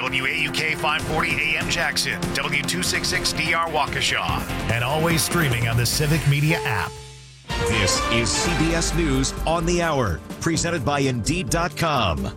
WAUK 540 AM Jackson, W266DR Waukesha, and always streaming on the Civic Media app. This is CBS News on the Hour, presented by Indeed.com.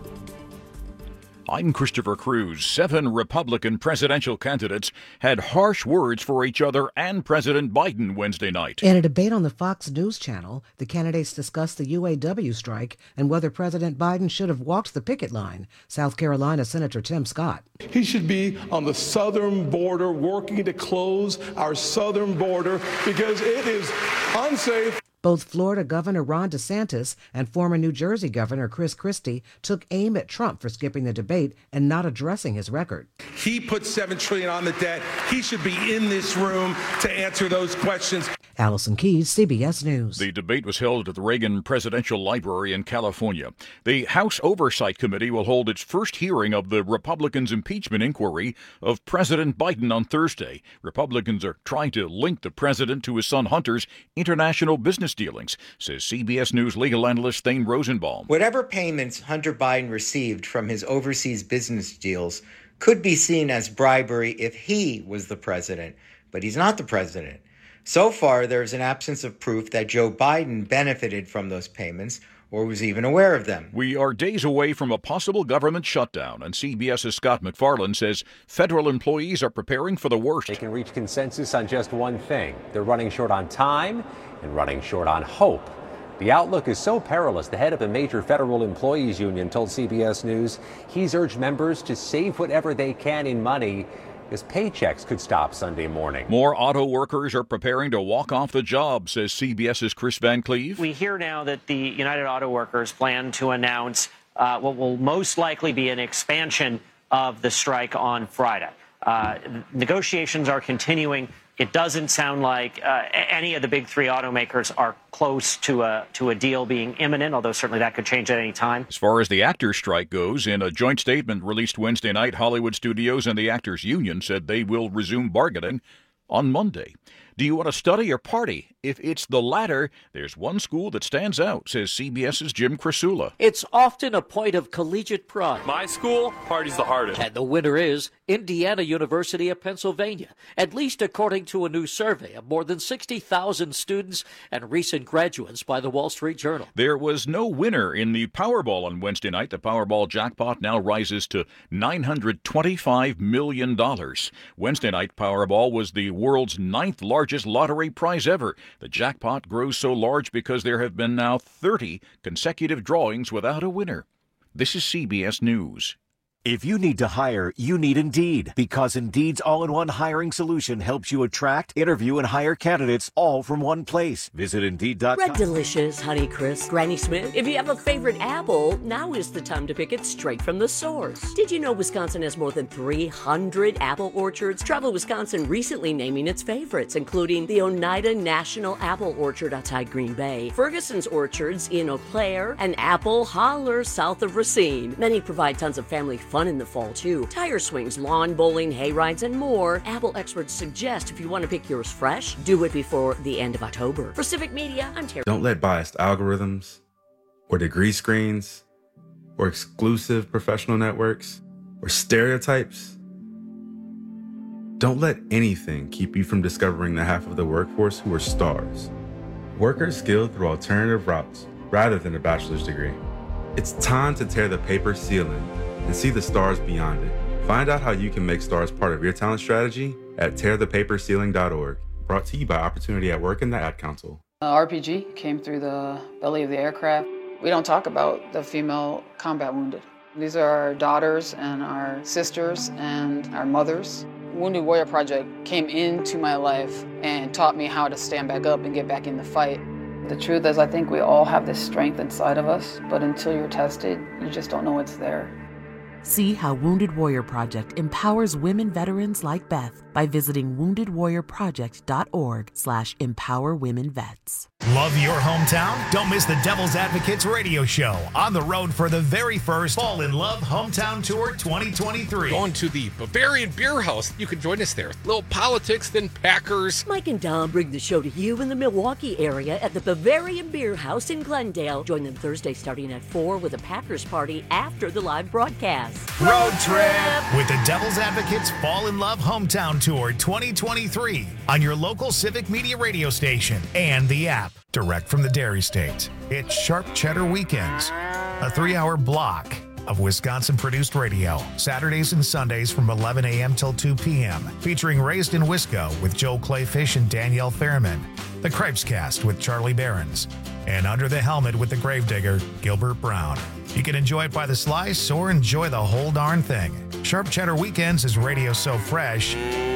I'm Christopher Cruz. 7 Republican presidential candidates had harsh words for each other and President Biden Wednesday night. In a debate on the Fox News channel, the candidates discussed the UAW strike and whether President Biden should have walked the picket line. South Carolina Senator Tim Scott. He should be on the southern border working to close our southern border because it is unsafe. Both Florida Governor Ron DeSantis and former New Jersey Governor Chris Christie took aim at Trump for skipping the debate and not addressing his record. He put $7 trillion on the debt. He should be in this room to answer those questions. Allison Keyes, CBS News. The debate was held at the Reagan Presidential Library in California. The House Oversight Committee will hold its first hearing of the Republicans' impeachment inquiry of President Biden on Thursday. Republicans are trying to link the president to his son Hunter's international business dealings, says CBS News legal analyst Thane Rosenbaum. Whatever payments Hunter Biden received from his overseas business deals could be seen as bribery if he was the president, but he's not the president. So far, there's an absence of proof that Joe Biden benefited from those payments or was even aware of them. We are days away from a possible government shutdown, and CBS's Scott MacFarlane says federal employees are preparing for the worst. They can reach consensus on just one thing. They're running short on time and running short on hope. The outlook is so perilous, the head of a major federal employees union told CBS News he's urged members to save whatever they can in money, as paychecks could stop Sunday morning. More auto workers are preparing to walk off the job, says CBS's Chris Van Cleve. We hear now that the United Auto Workers plan to announce what will most likely be an expansion of the strike on Friday. Negotiations are continuing. It doesn't sound like any of the big 3 automakers are close to a deal being imminent, although certainly that could change at any time. As far as the actors' strike goes, in a joint statement released Wednesday night, Hollywood Studios and the Actors Union said they will resume bargaining on Monday. Do you want to study or party? If it's the latter, there's one school that stands out, says CBS's Jim Crisula. It's often a point of collegiate pride. My school parties the hardest. And the winner is Indiana University of Pennsylvania, at least according to a new survey of more than 60,000 students and recent graduates by the Wall Street Journal. There was no winner in the Powerball on Wednesday night. The Powerball jackpot now rises to $925 million. Wednesday night Powerball was the world's 9th largest lottery prize ever. The jackpot grows so large because there have been now 30 consecutive drawings without a winner. This is CBS News. If you need to hire, you need Indeed, because Indeed's all-in-one hiring solution helps you attract, interview, and hire candidates all from one place. Visit Indeed.com. Red Delicious, Honeycrisp, Granny Smith. If you have a favorite apple, now is the time to pick it straight from the source. Did you know Wisconsin has more than 300 apple orchards? Travel Wisconsin recently naming its favorites, including the Oneida National Apple Orchard outside Green Bay, Ferguson's Orchards in Eau Claire, and Apple Holler south of Racine. Many provide tons of family fun in the fall, too. Tire swings, lawn bowling, hay rides, and more. Apple experts suggest if you want to pick yours fresh, do it before the end of October. For Civic Media, I'm Terry. Don't let biased algorithms or degree screens or exclusive professional networks or stereotypes. Don't let anything keep you from discovering the half of the workforce who are stars. Workers skilled through alternative routes rather than a bachelor's degree. It's time to tear the paper ceiling and see the stars beyond it. Find out how you can make stars part of your talent strategy at tearthepaperceiling.org. Brought to you by Opportunity at Work and the Ad Council. RPG came through the belly of the aircraft. We don't talk about the female combat wounded. These are our daughters and our sisters and our mothers. Wounded Warrior Project came into my life and taught me how to stand back up and get back in the fight. The truth is, I think we all have this strength inside of us, but until you're tested, you just don't know it's there. See how Wounded Warrior Project empowers women veterans like Beth by visiting woundedwarriorproject.org/empowerwomenvets. Love your hometown? Don't miss the Devil's Advocates radio show on the road for the very first Fall in Love Hometown Tour 2023. Going to the Bavarian Beer House. You can join us there. Little politics, then Packers. Mike and Dom bring the show to you in the Milwaukee area at the Bavarian Beer House in Glendale. Join them Thursday starting at 4 with a Packers party after the live broadcast. Road trip with the Devil's Advocates Fall in Love Hometown Tour 2023 on your local Civic Media radio station and the app. Direct from the Dairy State, it's Sharp Cheddar Weekends, a 3-hour block of Wisconsin-produced radio, Saturdays and Sundays from 11 a.m. till 2 p.m., featuring Raised in Wisco with Joe Clayfish and Danielle Fairman, The Cripescast with Charlie Behrens, and Under the Helmet with the Gravedigger, Gilbert Brown. You can enjoy it by the slice or enjoy the whole darn thing. Sharp Cheddar Weekends is radio so fresh,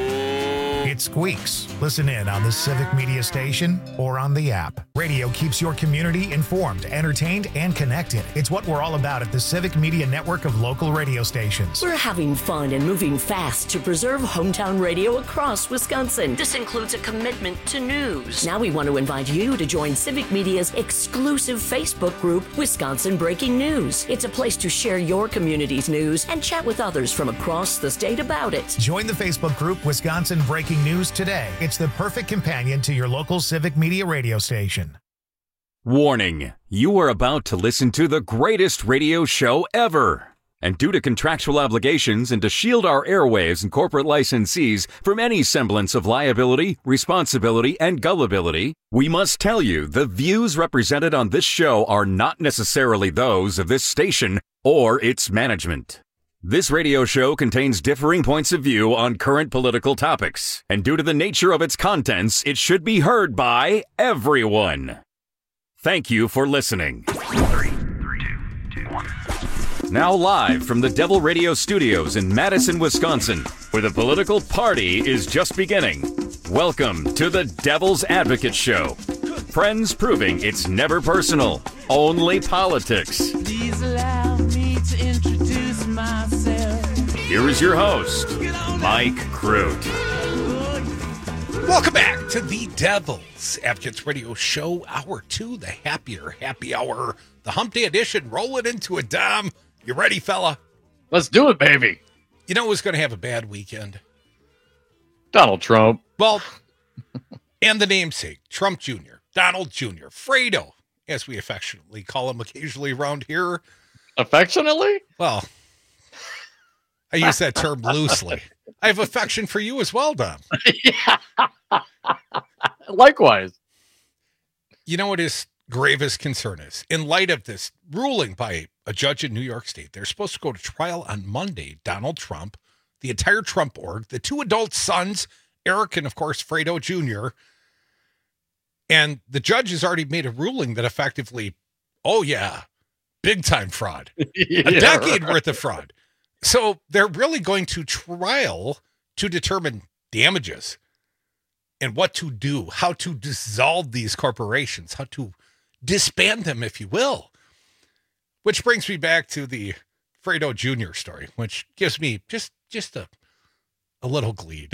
it squeaks. Listen in on the Civic Media station or on the app. Radio keeps your community informed, entertained, and connected. It's what we're all about at the Civic Media network of local radio stations. We're having fun and moving fast to preserve hometown radio across Wisconsin. This includes a commitment to news. Now we want to invite you to join Civic Media's exclusive Facebook group, Wisconsin Breaking News. It's a place to share your community's news and chat with others from across the state about it. Join the Facebook group Wisconsin Breaking News today. It's the perfect companion to your local Civic Media radio station. Warning, you are about to listen to the greatest radio show ever. And due to contractual obligations and to shield our airwaves and corporate licensees from any semblance of liability, responsibility, and gullibility, we must tell you the views represented on this show are not necessarily those of this station or its management. This radio show contains differing points of view on current political topics, and due to the nature of its contents, it should be heard by everyone. Thank you for listening. 3, 2, 1. Now live from the Devil Radio Studios in Madison, Wisconsin, where the political party is just beginning. Welcome to the Devil's Advocate Show. Friends proving it's never personal, only politics. Please allow me to introduce myself. Here is your host, Mike Crute. Welcome back to the Devil's Advocates Radio Show, Hour 2, the happier happy hour, the Hump Day edition. Roll it into a Dom. You ready, fella? Let's do it, baby. You know who's going to have a bad weekend? Donald Trump. Well, and the namesake, Trump Jr., Donald Jr., Fredo, as we affectionately call him occasionally around here. Affectionately? Well, I use that term loosely. I have affection for you as well, Dom. Yeah. Likewise. You know what his gravest concern is? In light of this ruling by a judge in New York State, they're supposed to go to trial on Monday. Donald Trump, the entire Trump org, the 2 adult sons, Eric and, of course, Fredo Jr., and the judge has already made a ruling that effectively, oh, yeah, big-time fraud. A decade worth of fraud. So they're really going to trial to determine damages and what to do, how to dissolve these corporations, how to disband them, if you will. Which brings me back to the Fredo Jr. story, which gives me just a little glee.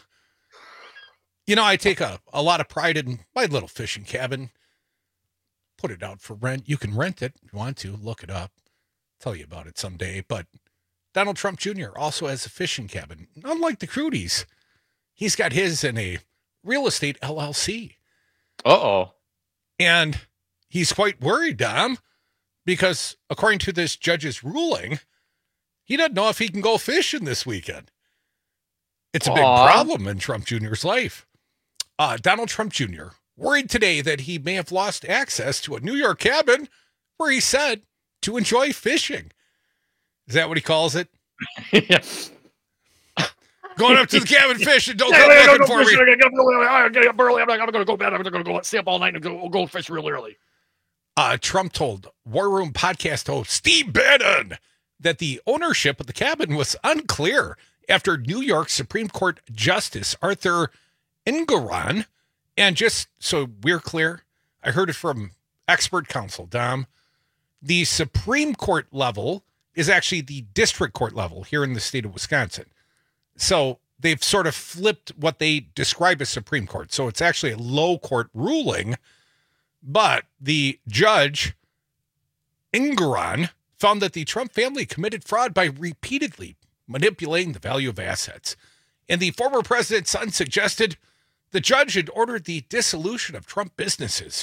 You know, I take a lot of pride in my little fishing cabin. Put it out for rent. You can rent it if you want to. Look it up. Tell you about it someday. But Donald Trump Jr. also has a fishing cabin. Unlike the Crudies, he's got his in a real estate LLC. Uh-oh. And he's quite worried, Dom, because according to this judge's ruling, he doesn't know if he can go fishing this weekend. It's a big problem in Trump Jr.'s life. Donald Trump Jr. worried today that he may have lost access to a New York cabin where he said to enjoy fishing. Is that what he calls it? Yes. Going up to the cabin fishing. Don't come looking for me. I'm getting up early. I'm not going to go to bed. I'm going to go stay up all night and go fish real early. Trump told War Room podcast host Steve Bannon that the ownership of the cabin was unclear after New York Supreme Court Justice Arthur Engoron, and just so we're clear, I heard it from expert counsel, Dom, the Supreme Court level is actually the district court level here in the state of Wisconsin. So they've sort of flipped what they describe as Supreme Court. So it's actually a low court ruling But the judge, Engoron, found that the Trump family committed fraud by repeatedly manipulating the value of assets. And the former president's son suggested the judge had ordered the dissolution of Trump businesses.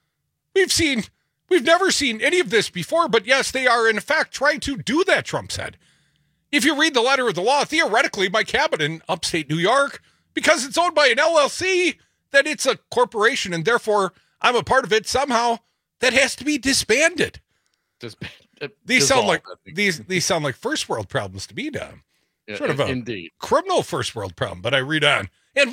We've never seen any of this before, but yes, they are in fact trying to do that, Trump said. If you read the letter of the law, theoretically, my cabin in upstate New York, because it's owned by an LLC, that it's a corporation and therefore I'm a part of it somehow, that has to be disbanded. These sound like first world problems to me, Dom. Sort of a indeed criminal first world problem, but I read on.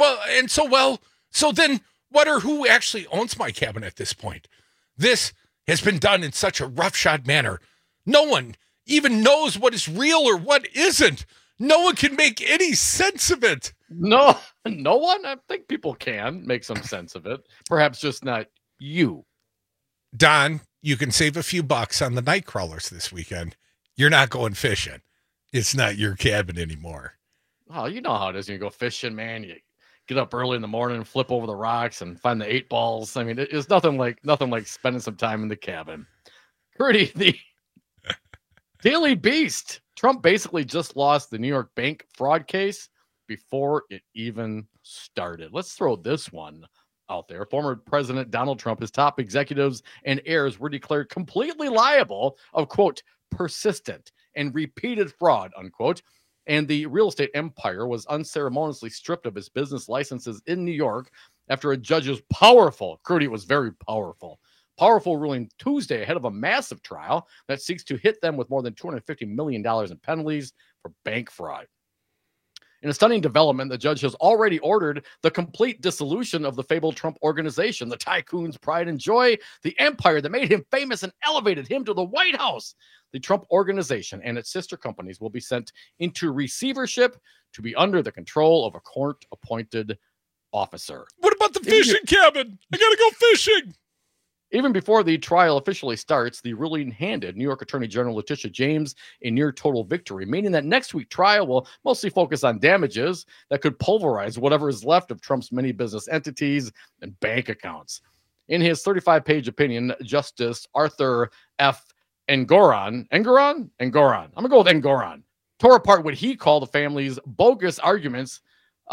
So then who actually owns my cabin at this point? This has been done in such a roughshod manner. No one even knows what is real or what isn't. No one can make any sense of it. No one? I think people can make some sense of it. Perhaps just not you. Don, you can save a few bucks on the night crawlers this weekend. You're not going fishing. It's not your cabin anymore. Oh, you know how it is when you go fishing, man. You get up early in the morning and flip over the rocks and find the 8 balls. I mean, it's nothing like spending some time in the cabin. Curdy, the Daily Beast. Trump basically just lost the New York bank fraud case before it even started. Let's throw this one out there. Former President Donald Trump, his top executives and heirs were declared completely liable of, quote, persistent and repeated fraud, unquote. And the real estate empire was unceremoniously stripped of its business licenses in New York after a judge's powerful ruling Tuesday ahead of a massive trial that seeks to hit them with more than $250 million in penalties for bank fraud. In a stunning development, the judge has already ordered the complete dissolution of the fabled Trump organization, the tycoon's pride and joy, the empire that made him famous and elevated him to the White House. The Trump organization and its sister companies will be sent into receivership to be under the control of a court-appointed officer. What about the fishing cabin? I gotta go fishing. Even before the trial officially starts, the ruling handed New York Attorney General Letitia James a near total victory, meaning that next week's trial will mostly focus on damages that could pulverize whatever is left of Trump's many business entities and bank accounts. In his 35-page opinion, Justice Arthur F. Engoron, I'm going to go with Engoron, tore apart what he called the family's bogus arguments,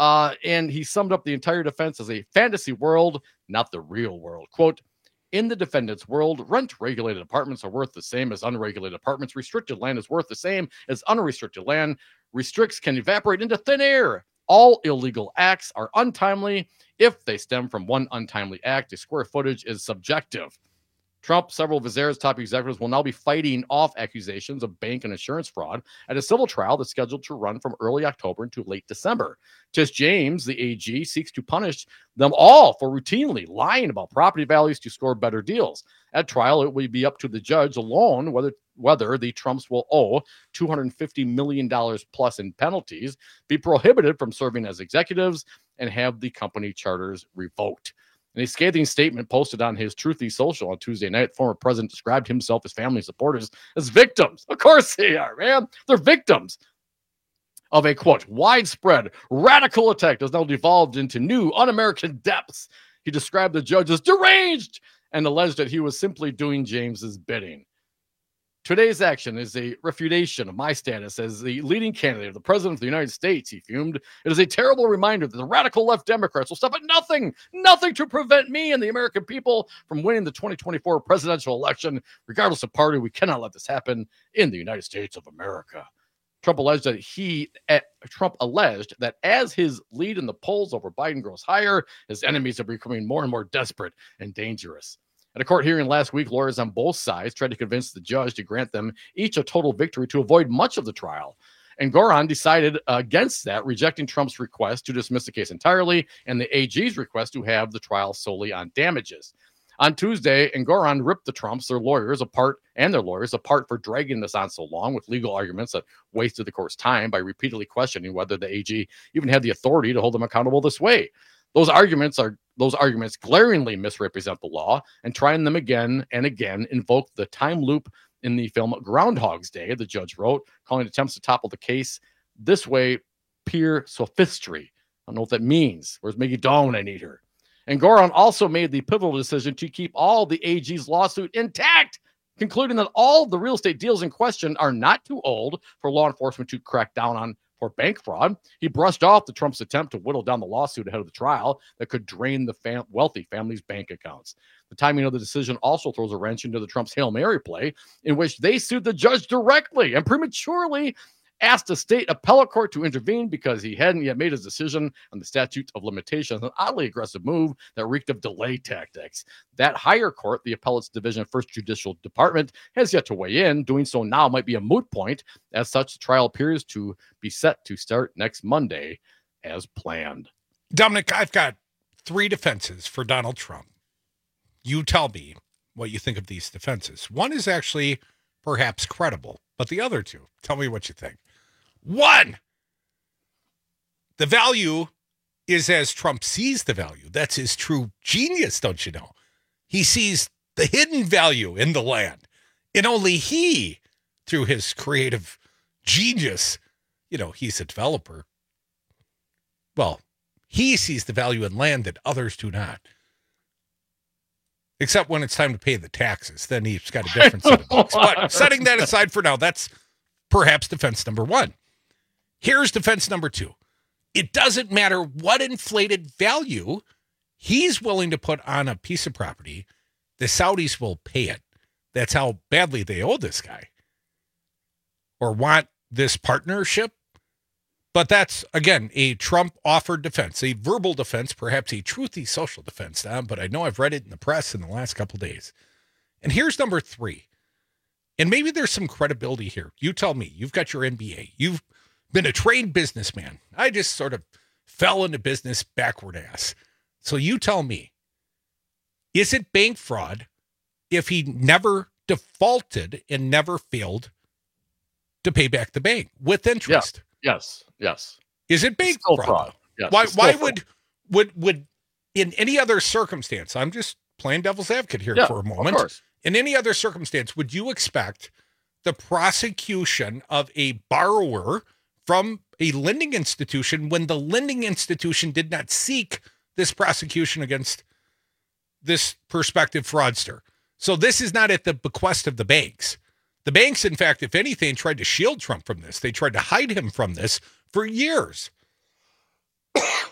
and he summed up the entire defense as a fantasy world, not the real world. Quote, in the defendant's world, rent-regulated apartments are worth the same as unregulated apartments. Restricted land is worth the same as unrestricted land. Restricts can evaporate into thin air. All illegal acts are untimely. If they stem from one untimely act, the square footage is subjective. Trump, several of his heirs' top executives will now be fighting off accusations of bank and insurance fraud at a civil trial that's scheduled to run from early October into late December. Tish James, the AG, seeks to punish them all for routinely lying about property values to score better deals. At trial, it will be up to the judge alone whether the Trumps will owe $250 million plus in penalties, be prohibited from serving as executives, and have the company charters revoked. In a scathing statement posted on his Truthy social on Tuesday night, the former president described himself, his family, supporters as victims. Of course they are, man. They're victims of a, quote, widespread radical attack that's now devolved into new un-American depths. He described the judge as deranged and alleged that he was simply doing James's bidding. Today's action is a refutation of my status as the leading candidate of the president of the United States, he fumed. It is a terrible reminder that the radical left Democrats will stop at nothing to prevent me and the American people from winning the 2024 presidential election. Regardless of party, we cannot let this happen in the United States of America. Trump alleged that as his lead in the polls over Biden grows higher, his enemies are becoming more and more desperate and dangerous. At a court hearing last week, lawyers on both sides tried to convince the judge to grant them each a total victory to avoid much of the trial. And Engoron decided against that, rejecting Trump's request to dismiss the case entirely and the AG's request to have the trial solely on damages. On Tuesday, Engoron ripped the Trumps, their lawyers apart for dragging this on so long with legal arguments that wasted the court's time by repeatedly questioning whether the AG even had the authority to hold them accountable this way. Those arguments glaringly misrepresent the law, and trying them again and again invoke the time loop in the film Groundhog's Day, the judge wrote, calling attempts to topple the case this way pure sophistry. I don't know what that means. Where's Maggie Dawn when I need her? Engoron also made the pivotal decision to keep all the AG's lawsuit intact, concluding that all the real estate deals in question are not too old for law enforcement to crack down on for bank fraud. He brushed off the Trump's attempt to whittle down the lawsuit ahead of the trial that could drain the wealthy family's bank accounts. The timing of the decision also throws a wrench into the Trump's Hail Mary play, in which they sued the judge directly and prematurely asked the state appellate court to intervene because he hadn't yet made his decision on the statute of limitations, an oddly aggressive move that reeked of delay tactics. That higher court, the appellate's division, First Judicial Department, has yet to weigh in. Doing so now might be a moot point. As such, the trial appears to be set to start next Monday as planned. Dominic, I've got 3 defenses for Donald Trump. You tell me what you think of these defenses. One is actually perhaps credible, but the other 2, tell me what you think. 1, the value is as Trump sees the value. That's his true genius, don't you know? He sees the hidden value in the land. And only he, through his creative genius, he's a developer. Well, he sees the value in land that others do not. Except when it's time to pay the taxes. Then he's got a different set of books. But setting that aside for now, that's perhaps defense number 1. Here's defense number 2. It doesn't matter what inflated value he's willing to put on a piece of property, the Saudis will pay it. That's how badly they owe this guy or want this partnership. But that's, again, a Trump-offered defense, a verbal defense, perhaps a truthy social defense, but I know I've read it in the press in the last couple of days. And here's number 3. And maybe there's some credibility here. You tell me. You've got your MBA. You've been a trained businessman. I just sort of fell into business backward ass. So you tell me, is it bank fraud if he never defaulted and never failed to pay back the bank with interest? Yes. Is it bank fraud? Yes, Why would in any other circumstance, I'm just playing devil's advocate here for a moment. Of course. In any other circumstance, would you expect the prosecution of a borrower from a lending institution when the lending institution did not seek this prosecution against this prospective fraudster? So this is not at the bequest of the banks. The banks, in fact, if anything, tried to shield Trump from this. They tried to hide him from this for years. It's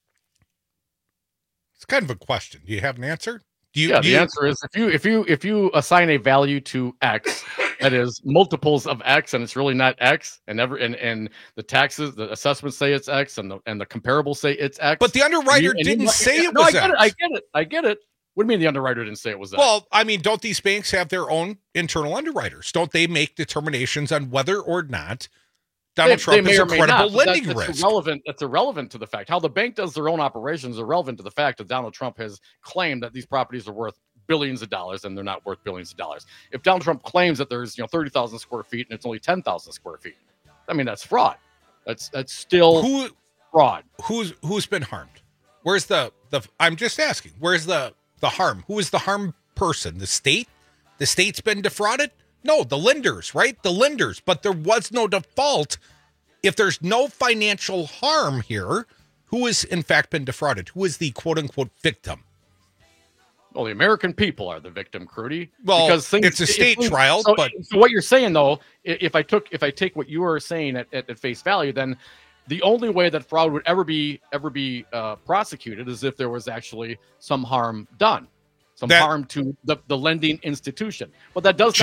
kind of a question. Do you have an answer? The answer is if you assign a value to X that is multiples of X and it's really not X, and the taxes, the assessments say it's X, and the comparables say it's X. But the underwriter didn't say it was X. I get it. What do you mean the underwriter didn't say it was X? Well, I mean, don't these banks have their own internal underwriters? Don't they make determinations on whether or not Donald Trump is a credible lending risk? That's irrelevant to the fact. How the bank does their own operations is irrelevant to the fact that Donald Trump has claimed that these properties are worth billions of dollars, and they're not worth billions of dollars. If Donald Trump claims that there's 30,000 square feet and it's only 10,000 square feet, I mean, that's fraud. That's still fraud. Who's been harmed? Where's the I'm just asking. Where's the harm? Who is the harmed person? The state? The state's been defrauded? No, the lenders, right? The lenders. But there was no default. If there's no financial harm here, who has in fact been defrauded? Who is the quote-unquote victim? Well, the American people are the victim, Crudy. Well, because it's a state trial. So but what you're saying, though, if I take what you are saying at face value, then the only way that fraud would ever be prosecuted is if there was actually some harm done, harm to the lending institution. But that does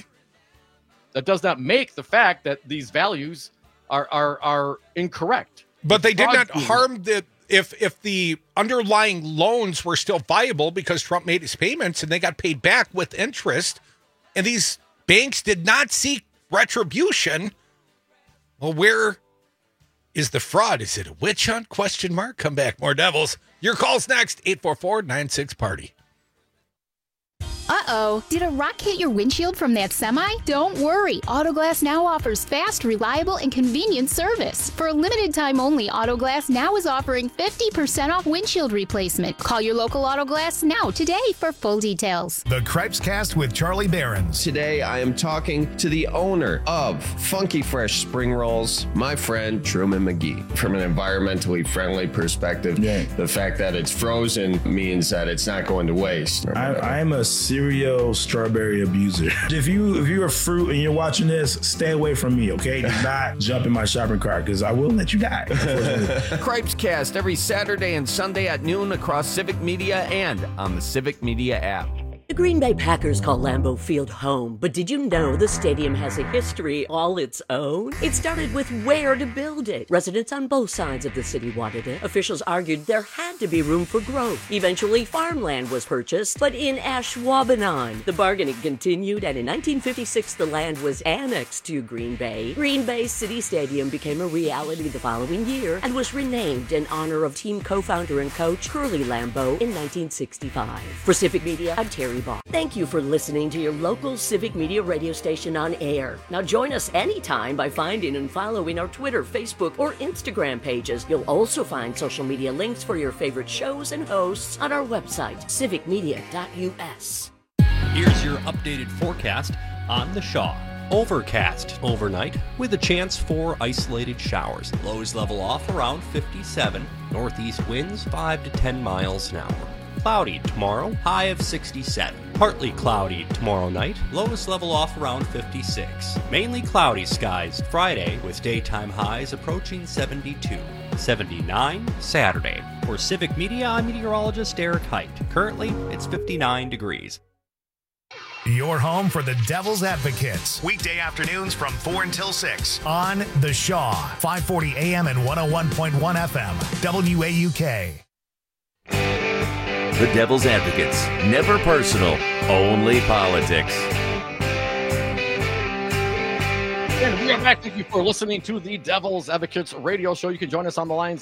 not make the fact that these values are incorrect. But they did not harm if the underlying loans were still viable because Trump made his payments and they got paid back with interest, and these banks did not seek retribution. Well, where is the fraud? Is it a witch hunt? ? Come back. More Devils. Your call's next. 844-96-PARTY. Uh-oh, did a rock hit your windshield from that semi? Don't worry, Autoglass Now offers fast, reliable, and convenient service. For a limited time only, Autoglass Now is offering 50% off windshield replacement. Call your local Autoglass Now today for full details. The Cripes Cast with Charlie Behrens. Today, I am talking to the owner of Funky Fresh Spring Rolls, my friend Truman McGee. From an environmentally friendly perspective, the fact that it's frozen means that it's not going to waste. I'm a serial strawberry abuser. If you're a fruit and you're watching this, stay away from me, okay? Do not jump in my shopping cart because I will let you die. Cripes Cast every Saturday and Sunday at noon across Civic Media and on the Civic Media app. The Green Bay Packers call Lambeau Field home, but did you know the stadium has a history all its own? It started with where to build it. Residents on both sides of the city wanted it. Officials argued there had to be room for growth. Eventually, farmland was purchased, but in Ashwaubenon. The bargaining continued, and in 1956, the land was annexed to Green Bay. Green Bay City Stadium became a reality the following year and was renamed in honor of team co-founder and coach Curly Lambeau in 1965. For Civic Media, I'm Terry Bach. Thank you for listening to your local Civic Media radio station on air. Now join us anytime by finding and following our Twitter, Facebook, or Instagram pages. You'll also find social media links for your favorite shows and hosts on our website, civicmedia.us. Here's your updated forecast on the Shaw. Overcast overnight with a chance for isolated showers. Lows level off around 57. Northeast winds 5 to 10 miles an hour. Cloudy tomorrow, high of 67. Partly cloudy tomorrow night, lows level off around 56. Mainly cloudy skies Friday with daytime highs approaching 72. 79 Saturday. For Civic Media, I'm meteorologist Eric Height. Currently, it's 59 degrees. Your home for the Devil's Advocates. Weekday afternoons from 4 until 6 on The Shaw, 540 AM and 101.1 FM, WAUK. The Devil's Advocates. Never personal, only politics. And we are back. Thank you for listening to the Devil's Advocates radio show. You can join us on the lines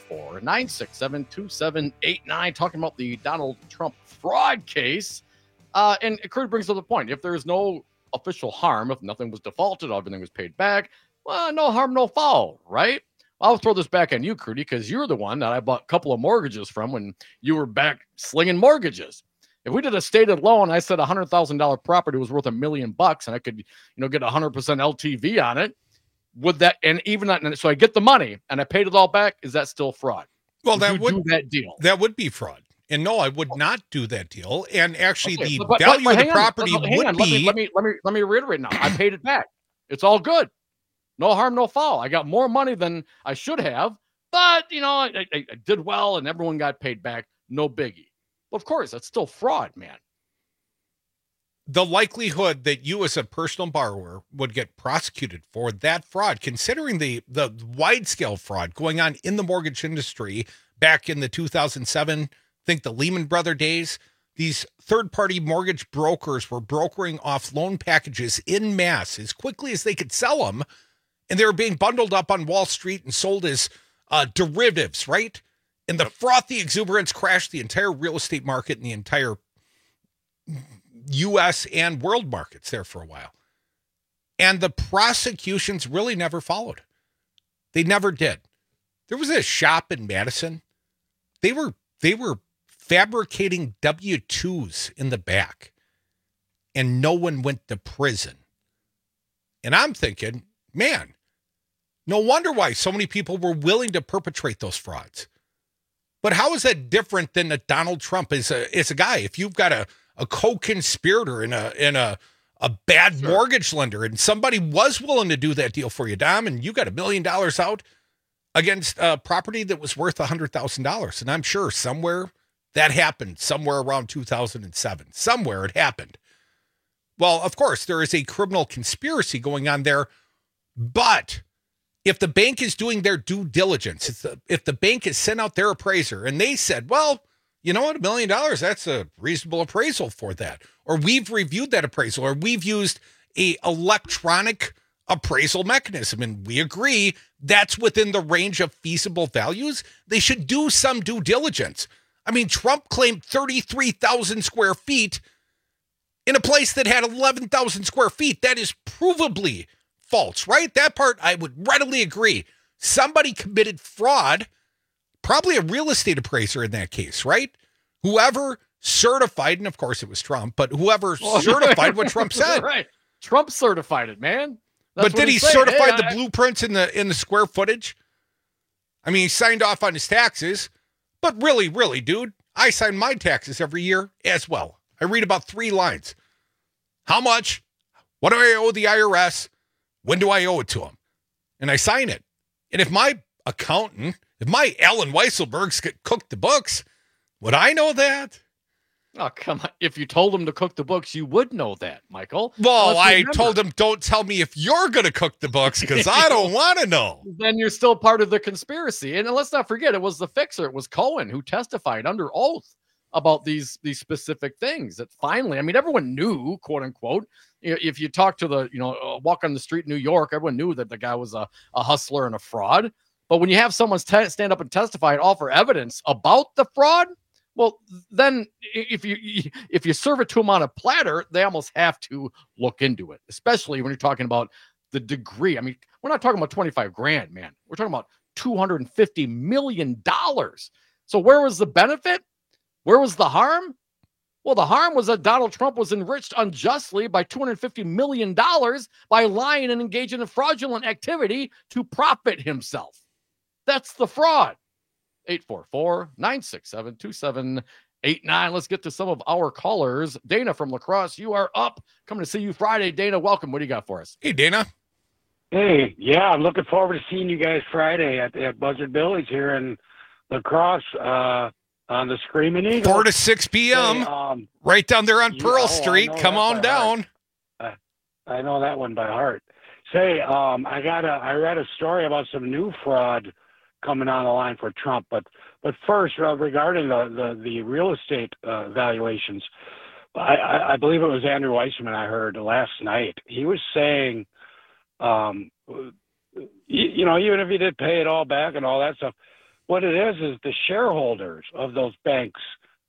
844-967-2789, talking about the Donald Trump fraud case. And Kurt brings up the point. If there is no official harm, if nothing was defaulted, everything was paid back, well, no harm, no foul, right? I'll throw this back on you, Crudy, because you're the one that I bought a couple of mortgages from when you were back slinging mortgages. If we did a stated loan, I said $100,000 property was worth $1 million, and I could, get 100% LTV on it. Would that, and even that, so I get the money and I paid it all back? Is that still fraud? Well, that would do that deal. That would be fraud. And no, I would not do that deal. And actually, the value of the property would be. Let me reiterate now. I paid it back. It's all good. No harm, no foul. I got more money than I should have, but, I did well and everyone got paid back. No biggie. Of course, that's still fraud, man. The likelihood that you as a personal borrower would get prosecuted for that fraud, considering the wide-scale fraud going on in the mortgage industry back in the 2007, think the Lehman Brothers days, these third-party mortgage brokers were brokering off loan packages in mass as quickly as they could sell them. And they were being bundled up on Wall Street and sold as derivatives, right? And the frothy exuberance crashed the entire real estate market and the entire U.S. and world markets there for a while. And the prosecutions really never followed. They never did. There was a shop in Madison. They were fabricating W-2s in the back, and no one went to prison. And I'm thinking, man, no wonder why so many people were willing to perpetrate those frauds. But how is that different than that Donald Trump is a guy? If you've got a co-conspirator and a bad mortgage lender, and somebody was willing to do that deal for you, Dom, and you got $1 million out against a property that was worth $100,000. And I'm sure somewhere that happened, somewhere around 2007. Somewhere it happened. Well, of course, there is a criminal conspiracy going on there. But if the bank is doing their due diligence, if the bank has sent out their appraiser and they said, well, you know what, $1 million, that's a reasonable appraisal for that. Or we've reviewed that appraisal, or we've used a electronic appraisal mechanism, and we agree that's within the range of feasible values, they should do some due diligence. I mean, Trump claimed 33,000 square feet in a place that had 11,000 square feet. That is provably false, right? That part I would readily agree. Somebody committed fraud, probably a real estate appraiser in that case, right? Whoever certified, and of course it was Trump, but whoever certified what Trump said. Right. Trump certified it, man. But did he certify the blueprints in the square footage? I mean, he signed off on his taxes, but really, dude, I sign my taxes every year as well. I read about 3 lines. How much? What do I owe the IRS? When do I owe it to them? And I sign it. And if my accountant, if my Alan Weisselbergs cooked the books, would I know that? Oh, come on. If you told him to cook the books, you would know that, Michael. Well, I told him, don't tell me if you're going to cook the books because I don't want to know. Then you're still part of the conspiracy. And let's not forget, it was the fixer. It was Cohen who testified under oath about these specific things that finally, I mean, everyone knew, quote unquote, if you talk to the, walk on the street in New York, everyone knew that the guy was a hustler and a fraud. But when you have someone stand up and testify and offer evidence about the fraud, well, then if you serve it to them on a platter, they almost have to look into it, especially when you're talking about the degree. I mean, we're not talking about 25 grand, man. We're talking about $250 million. So where was the benefit? Where was the harm? Well, the harm was that Donald Trump was enriched unjustly by $250 million by lying and engaging in fraudulent activity to profit himself. That's the fraud. 844-967-2789. Let's get to some of our callers. Dana from La Crosse, you are up. Coming to see you Friday. Dana, welcome. What do you got for us? Hey, Dana. Hey, yeah, I'm looking forward to seeing you guys Friday at Buzzard Billy's here in La Crosse on the Screaming Eagle. 4 to 6 p.m. Hey, right down there on Pearl Street. Come on down. I know that one by heart. Say, I read a story about some new fraud coming on the line for Trump, but first, regarding the real estate valuations, I believe it was Andrew Weissman I heard last night. He was saying, even if you did pay it all back and all that stuff, what it is the shareholders of those banks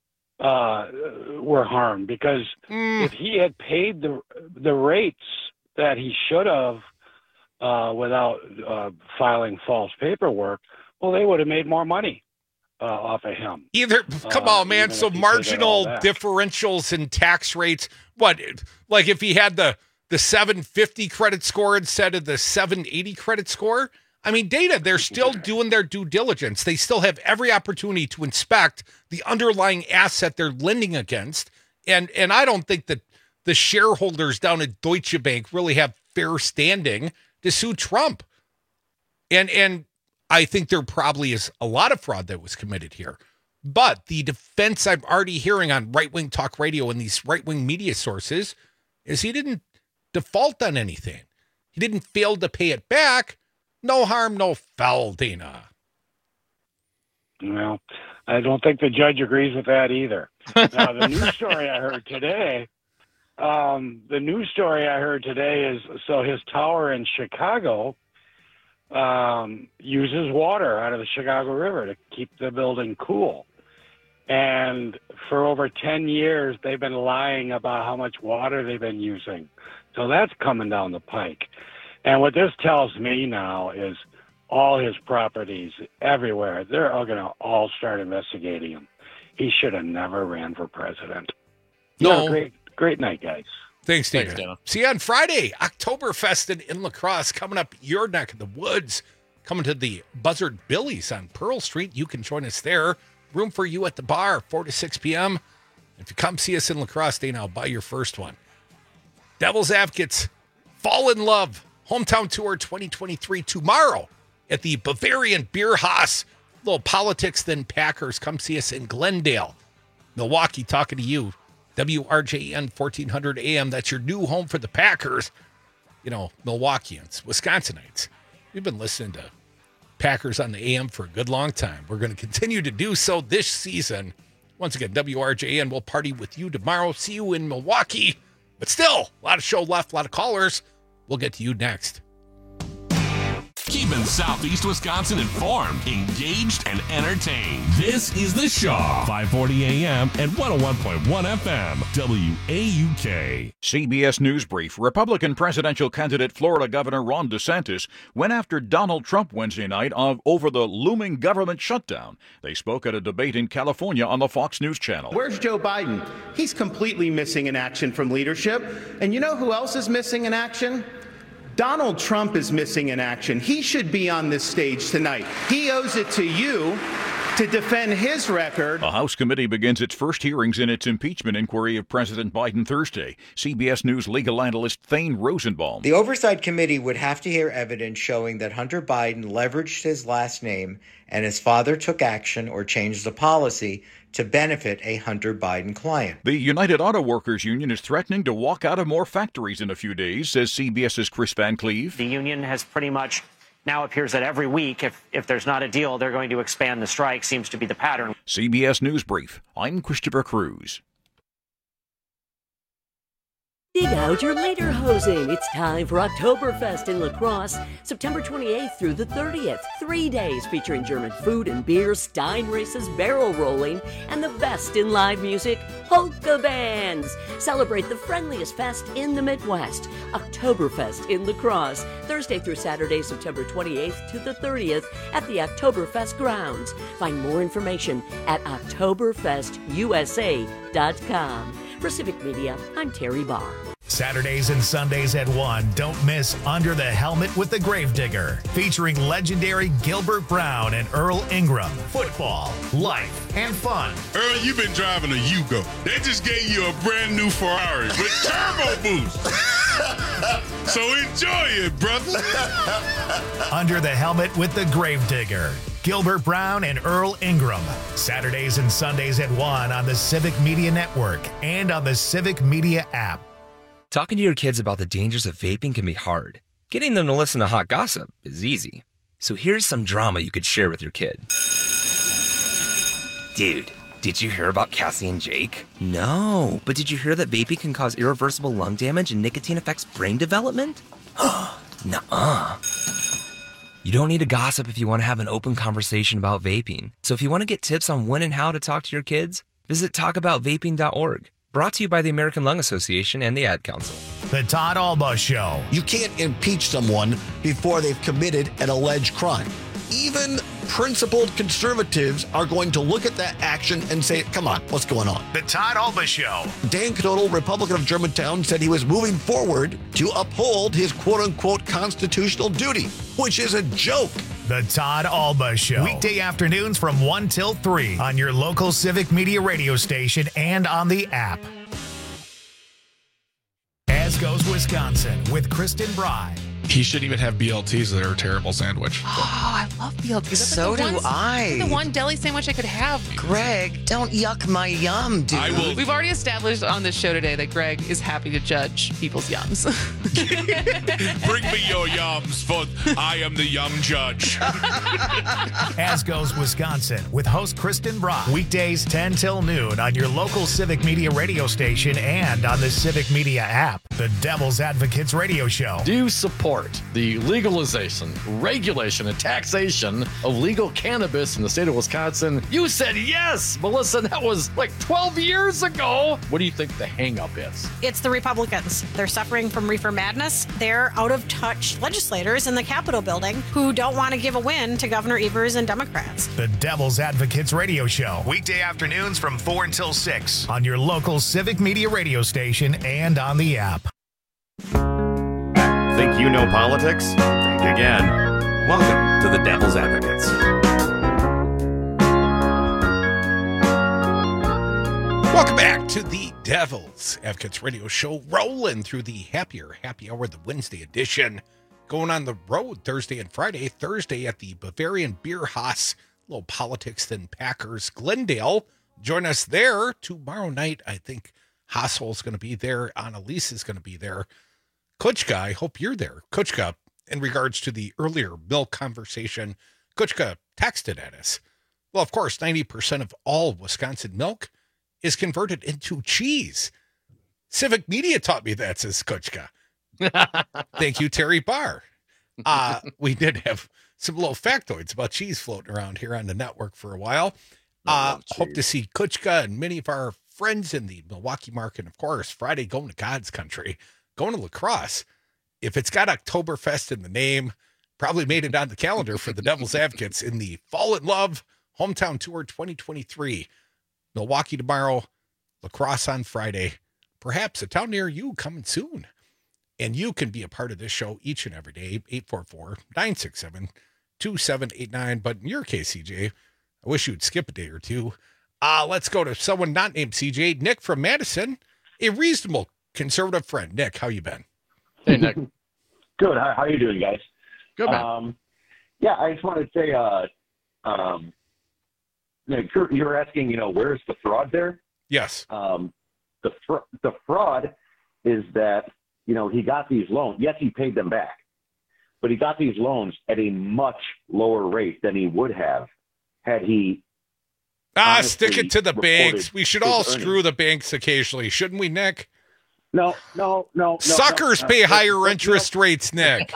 were harmed because if he had paid the rates that he should have without filing false paperwork, well, they would have made more money off of him. Come on, man. So marginal differentials in tax rates. What, like if he had the 750 credit score instead of the 780 credit score? I mean, Dana, they're still doing their due diligence. They still have every opportunity to inspect the underlying asset they're lending against. And I don't think that the shareholders down at Deutsche Bank really have fair standing to sue Trump. And I think there probably is a lot of fraud that was committed here. But the defense I'm already hearing on right-wing talk radio and these right-wing media sources is he didn't default on anything. He didn't fail to pay it back. No harm, no foul, Dana. Well, I don't think the judge agrees with that either. Now, the news story I heard today is so his tower in Chicago uses water out of the Chicago River to keep the building cool. And for over 10 years, they've been lying about how much water they've been using. So that's coming down the pike. And what this tells me now is all his properties everywhere, they're all going to all start investigating him. He should have never ran for president. No. Great night, guys. Thanks, Dana. See you on Friday, Oktoberfest in La Crosse, coming up your neck of the woods, coming to the Buzzard Billy's on Pearl Street. You can join us there. Room for you at the bar, 4 to 6 p.m. If you come see us in La Crosse, Dana, I'll buy your first one. Devil's Advocates, Fall in Love, Hometown Tour 2023 tomorrow at the Bavarian Beer Haus. Little politics, then Packers. Come see us in Glendale. Milwaukee, talking to you. WRJN 1400 AM. That's your new home for the Packers. You know, Milwaukeeans, Wisconsinites. We've been listening to Packers on the AM for a good long time. We're going to continue to do so this season. Once again, WRJN will party with you tomorrow. See you in Milwaukee. But still, a lot of show left, a lot of callers. We'll get to you next. Keeping Southeast Wisconsin informed, engaged, and entertained. This is The Shaw, 540 AM and 101.1 FM, WAUK. CBS News Brief. Republican presidential candidate Florida Governor Ron DeSantis went after Donald Trump Wednesday night over the looming government shutdown. They spoke at a debate in California on the Fox News channel. Where's Joe Biden? He's completely missing in action from leadership. And you know who else is missing in action? Donald Trump is missing in action. He should be on this stage tonight. He owes it to you to defend his record. A House committee begins its first hearings in its impeachment inquiry of President Biden Thursday. CBS News legal analyst Thane Rosenbaum. The Oversight Committee would have to hear evidence showing that Hunter Biden leveraged his last name and his father took action or changed the policy to benefit a Hunter Biden client. The United Auto Workers Union is threatening to walk out of more factories in a few days, says CBS's Chris Van Cleve. The union has pretty much now appears that every week, if there's not a deal, they're going to expand the strike, seems to be the pattern. CBS News Brief. I'm Christopher Cruz. Dig out your lederhosen. It's time for Oktoberfest in La Crosse, September 28th through the 30th. 3 days featuring German food and beer, Stein races, barrel rolling, and the best in live music, polka bands. Celebrate the friendliest fest in the Midwest. Oktoberfest in La Crosse, Thursday through Saturday, September 28th to the 30th at the Oktoberfest grounds. Find more information at oktoberfestusa.com. For Civic Media, I'm Terry Barr. Saturdays and Sundays at 1, don't miss Under the Helmet with the Gravedigger, featuring legendary Gilbert Brown and Earl Ingram. Football, life, and fun. Earl, you've been driving a Yugo. They just gave you a brand new Ferrari with turbo boost. So enjoy it, brother. Under the Helmet with the Gravedigger. Gilbert Brown and Earl Ingram. Saturdays and Sundays at 1 on the Civic Media Network and on the Civic Media app. Talking to your kids about the dangers of vaping can be hard. Getting them to listen to hot gossip is easy. So here's some drama you could share with your kid. Dude, did you hear about Cassie and Jake? No, but did you hear that vaping can cause irreversible lung damage and nicotine affects brain development? Nuh-uh. You don't need to gossip if you want to have an open conversation about vaping. So if you want to get tips on when and how to talk to your kids, visit talkaboutvaping.org. Brought to you by the American Lung Association and the Ad Council. The Todd Alba Show. You can't impeach someone before they've committed an alleged crime. Even principled conservatives are going to look at that action and say, come on, what's going on? The Todd Alba Show. Dan Knodel, Republican of Germantown, said he was moving forward to uphold his quote-unquote constitutional duty, which is a joke. The Todd Alba Show. Weekday afternoons from 1 till 3 on your local Civic Media radio station and on the app. As Goes Wisconsin with Kristen Bry. He shouldn't even have BLTs. They're a terrible sandwich. Oh, I love BLTs. So do I. The one deli sandwich I could have. Greg, don't yuck my yum, dude. I will. We've already established on this show today that Greg is happy to judge people's yums. Bring me your yums, for I am the yum judge. As Goes Wisconsin with host Kristen Bry. Weekdays 10 till noon on your local Civic Media radio station and on the Civic Media app. The Devil's Advocates radio show. Do you support the legalization, regulation, and taxation of legal cannabis in the state of Wisconsin? You said yes, Melissa. That was like 12 years ago. What do you think the hang-up is? It's the Republicans. They're suffering from reefer madness. They're out-of-touch legislators in the Capitol building who don't want to give a win to Governor Evers and Democrats. The Devil's Advocates radio show. Weekday afternoons from 4 until 6 on your local Civic Media radio station and on the app. Think you know politics? Think again. Welcome to the Devil's Advocates. Welcome back to the Devil's Advocates radio show, rolling through the happy hour, the Wednesday edition. Going on the road Thursday and Friday. Thursday at the Bavarian Beer Haus, a little politics then Packers, Glendale. Join us there tomorrow night. I think Hassel's going to be there. Annalise is going to be there. Kuchka, I hope you're there. Kuchka, in regards to the earlier milk conversation, Kuchka texted at us. Well, of course, 90% of all Wisconsin milk is converted into cheese. Civic Media taught me that, says Kuchka. Thank you, Terry Barr. We did have some little factoids about cheese floating around here on the network for a while. Hope to see Kuchka and many of our friends in the Milwaukee market. Of course, Friday going to God's country, going to La Crosse. If it's got Oktoberfest in the name, probably made it on the calendar for the Devil's Advocates in the Fall in Love Hometown Tour 2023. Milwaukee tomorrow, La Crosse on Friday. Perhaps a town near you coming soon. And you can be a part of this show each and every day, 844-967-2789. But in your case, CJ, I wish you would skip a day or two. Let's go to someone not named CJ. Nick from Madison, a reasonable conservative friend. Nick, how you been? Hey, Nick. Good. How you doing, guys? Good, man. Yeah, I just wanted to say, Kurt, you were asking, where's the fraud there? Yes. The fraud is that, he got these loans. Yes, he paid them back, but he got these loans at a much lower rate than he would have had he. Stick it to the banks. We should all screw the banks occasionally, shouldn't we, Nick? No. Suckers pay higher interest rates, Nick.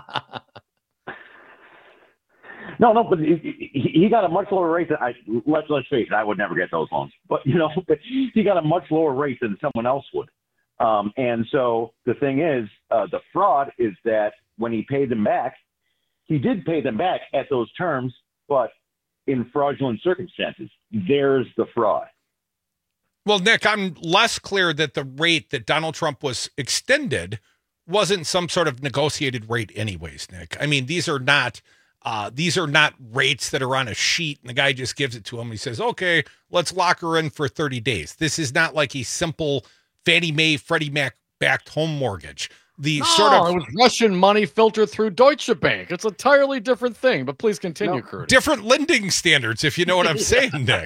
No, but he got a much lower rate than let's face it, I would never get those loans. But but he got a much lower rate than someone else would. And so the thing is, the fraud is that when he paid them back, he did pay them back at those terms, but in fraudulent circumstances. There's the fraud. Well, Nick, I'm less clear that the rate that Donald Trump was extended wasn't some sort of negotiated rate anyways, Nick. I mean, these are not rates that are on a sheet and the guy just gives it to him. He says, okay, let's lock her in for 30 days. This is not like a simple Fannie Mae, Freddie Mac backed home mortgage. It was Russian money filtered through Deutsche Bank. It's an entirely different thing, but please continue, Kurt. Different lending standards, if you know what I'm saying, Nick.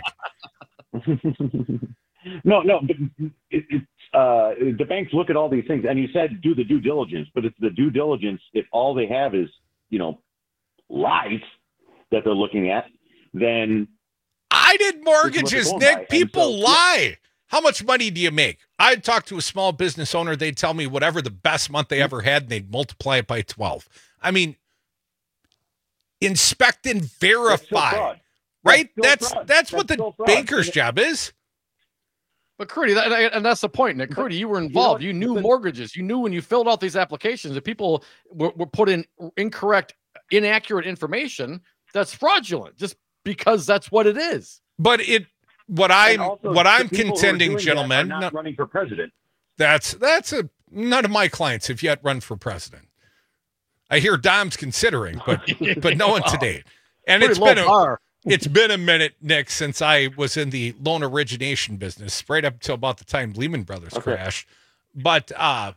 No, but the banks look at all these things, and you said do the due diligence, but it's the due diligence if all they have is, lies that they're looking at, then I did mortgages, Nick. People lie. How much money do you make? I'd talk to a small business owner. They'd tell me whatever the best month they ever had, and they'd multiply it by 12. I mean, inspect and verify, right? That's what the banker's job is. But Crudy, and that's the point, Nick. Crudy, you were involved. You knew mortgages. You knew when you filled out these applications that people were put in incorrect, inaccurate information. That's fraudulent, just because that's what it is. But what I'm contending, gentlemen, not running for president. None of my clients have yet run for president. I hear Dom's considering, but no one to date. And it's been a minute, Nick, since I was in the loan origination business, right up until about the time Lehman Brothers crashed. But I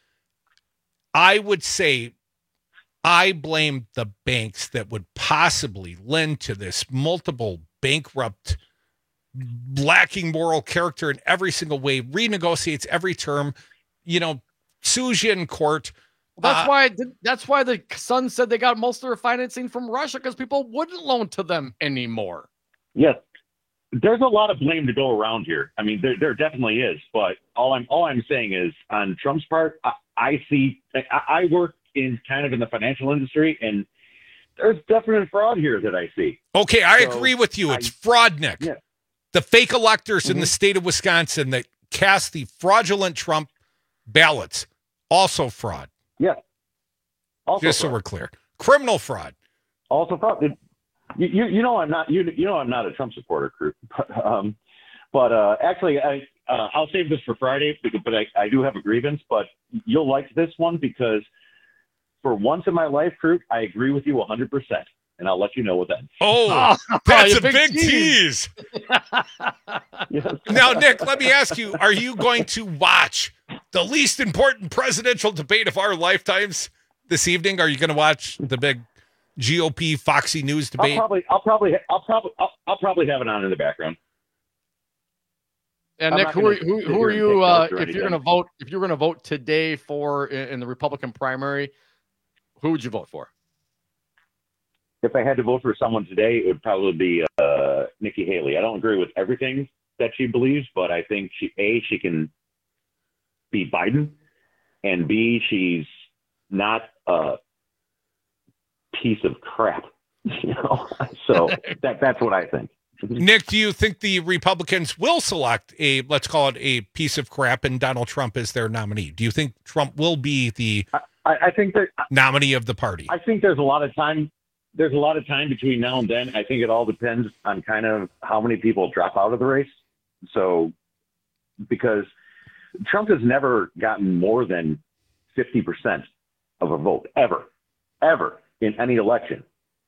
would say I blame the banks that would possibly lend to this multiple bankrupt, lacking moral character in every single way, renegotiates every term, sues you in court. That's why the Sun said they got most of their financing from Russia, because people wouldn't loan to them anymore. Yes, there's a lot of blame to go around here. I mean, there definitely is. But all I'm saying is, on Trump's part, I work in the financial industry, and there's definite fraud here that I see. Okay, I agree with you. It's fraud, Nick. Yeah. The fake electors in the state of Wisconsin that cast the fraudulent Trump ballots, also fraud. Yeah. Also just fraud. So we're clear. Criminal fraud. Also fraud. I'm not a Trump supporter, Kurt. But actually, I'll save this for Friday, but I do have a grievance. But you'll like this one because for once in my life, Kurt, I agree with you 100%. And I'll let you know what that is. Oh, that's a big tease. Yes. Now, Nick, let me ask you, are you going to watch the least important presidential debate of our lifetimes this evening? Are you going to watch the big GOP Foxy News debate? I'll probably have it on in the background. And Nick, who are you if you're going to vote today for in the Republican primary, who would you vote for? If I had to vote for someone today, it would probably be Nikki Haley. I don't agree with everything that she believes, but I think she can be Biden, and B, she's not piece of crap. So that's what I think. Nick, do you think the Republicans will select let's call it a piece of crap, and Donald Trump is their nominee? Do you think Trump will be the I think that nominee of the party? I think there's a lot of time. There's a lot of time between now and then. I think it all depends on kind of how many people drop out of the race. So, because Trump has never gotten more than 50% of a vote ever in any election.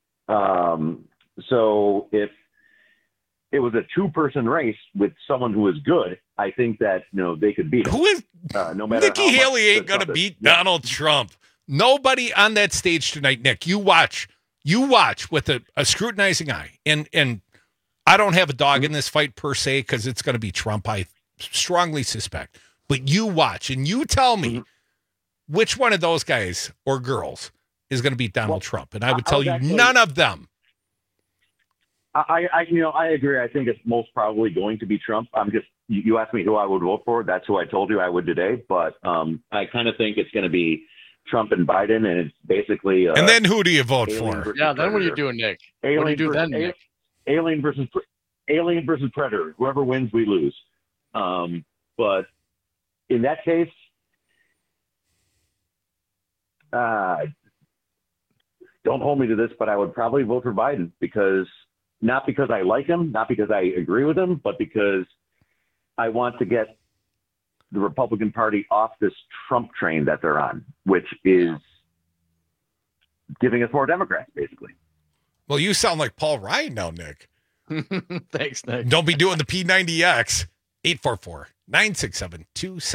So if it was a 2-person race with someone who was good, I think that they could beat him. Who is no matter Nikki Haley ain't gonna beat Donald Trump. Nobody on that stage tonight, Nick. You watch with a scrutinizing eye, and I don't have a dog in this fight per se because it's going to be Trump. I strongly suspect, but you watch and you tell me which one of those guys or girls is going to beat Donald Trump, and I would tell you none of them. I agree. I think it's most probably going to be Trump. You asked me who I would vote for. That's who I told you I would today. But I kind of think it's going to be Trump and Biden, and it's basically. And then who do you vote for? Yeah, then what are you doing, Nick? Alien what do you do then, Nick? Alien versus Predator. Whoever wins, we lose. But in that case, don't hold me to this, but I would probably vote for Biden not because I like him, not because I agree with him, but because I want to get the Republican Party off this Trump train that they're on, which is giving us more Democrats, basically. Well, you sound like Paul Ryan now, Nick. Thanks, Nick. Don't be doing the P90X. 844-967-2789.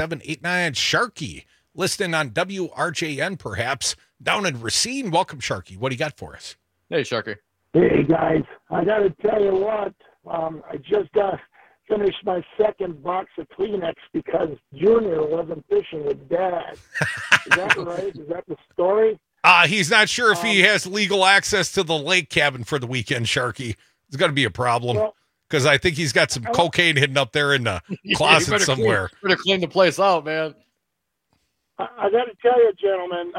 Sharky, listening on WRJN, perhaps, down in Racine. Welcome, Sharky. What do you got for us? Hey, Sharky. Hey, guys. I got to tell you what. I just finished my second box of Kleenex because Junior wasn't fishing with Dad. Is that right? Is that the story? He's not sure if he has legal access to the lake cabin for the weekend, Sharky. It's going to be a problem because I think he's got some cocaine hidden up there in the closet somewhere. Better clean the place out, man. I got to tell you, gentlemen,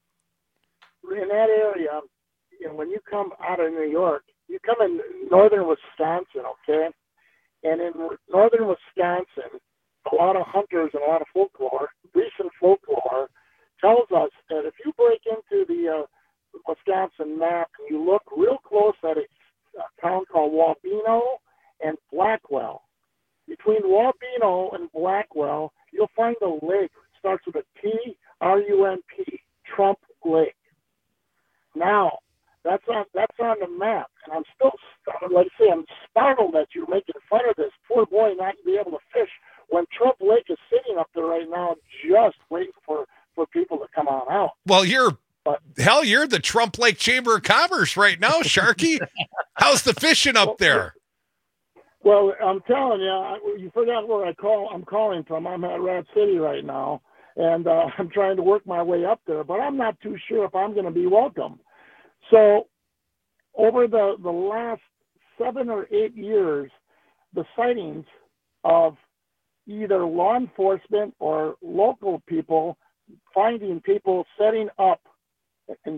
in that area, when you come out of New York, you come in northern Wisconsin, okay? And in northern Wisconsin, a lot of hunters and a lot of folklore, recent folklore, tells us that if you break into the Wisconsin map and you look real close at a town called Wabeno and Blackwell, between Wabeno and Blackwell, you'll find a lake. It starts with a T-R-U-M-P, Trump Lake. Now, that's on the map, and I'm still, like I say, I'm startled that you're making fun of this poor boy not to be able to fish when Trump Lake is sitting up there right now, just waiting for people to come on out. Well, you're the Trump Lake Chamber of Commerce right now, Sharky. How's the fishing up there? Well, I'm telling you, you forgot where I'm calling from. I'm at Rat City right now, and I'm trying to work my way up there, but I'm not too sure if I'm going to be welcome. So over the last 7 or 8 years, the sightings of either law enforcement or local people finding people setting up in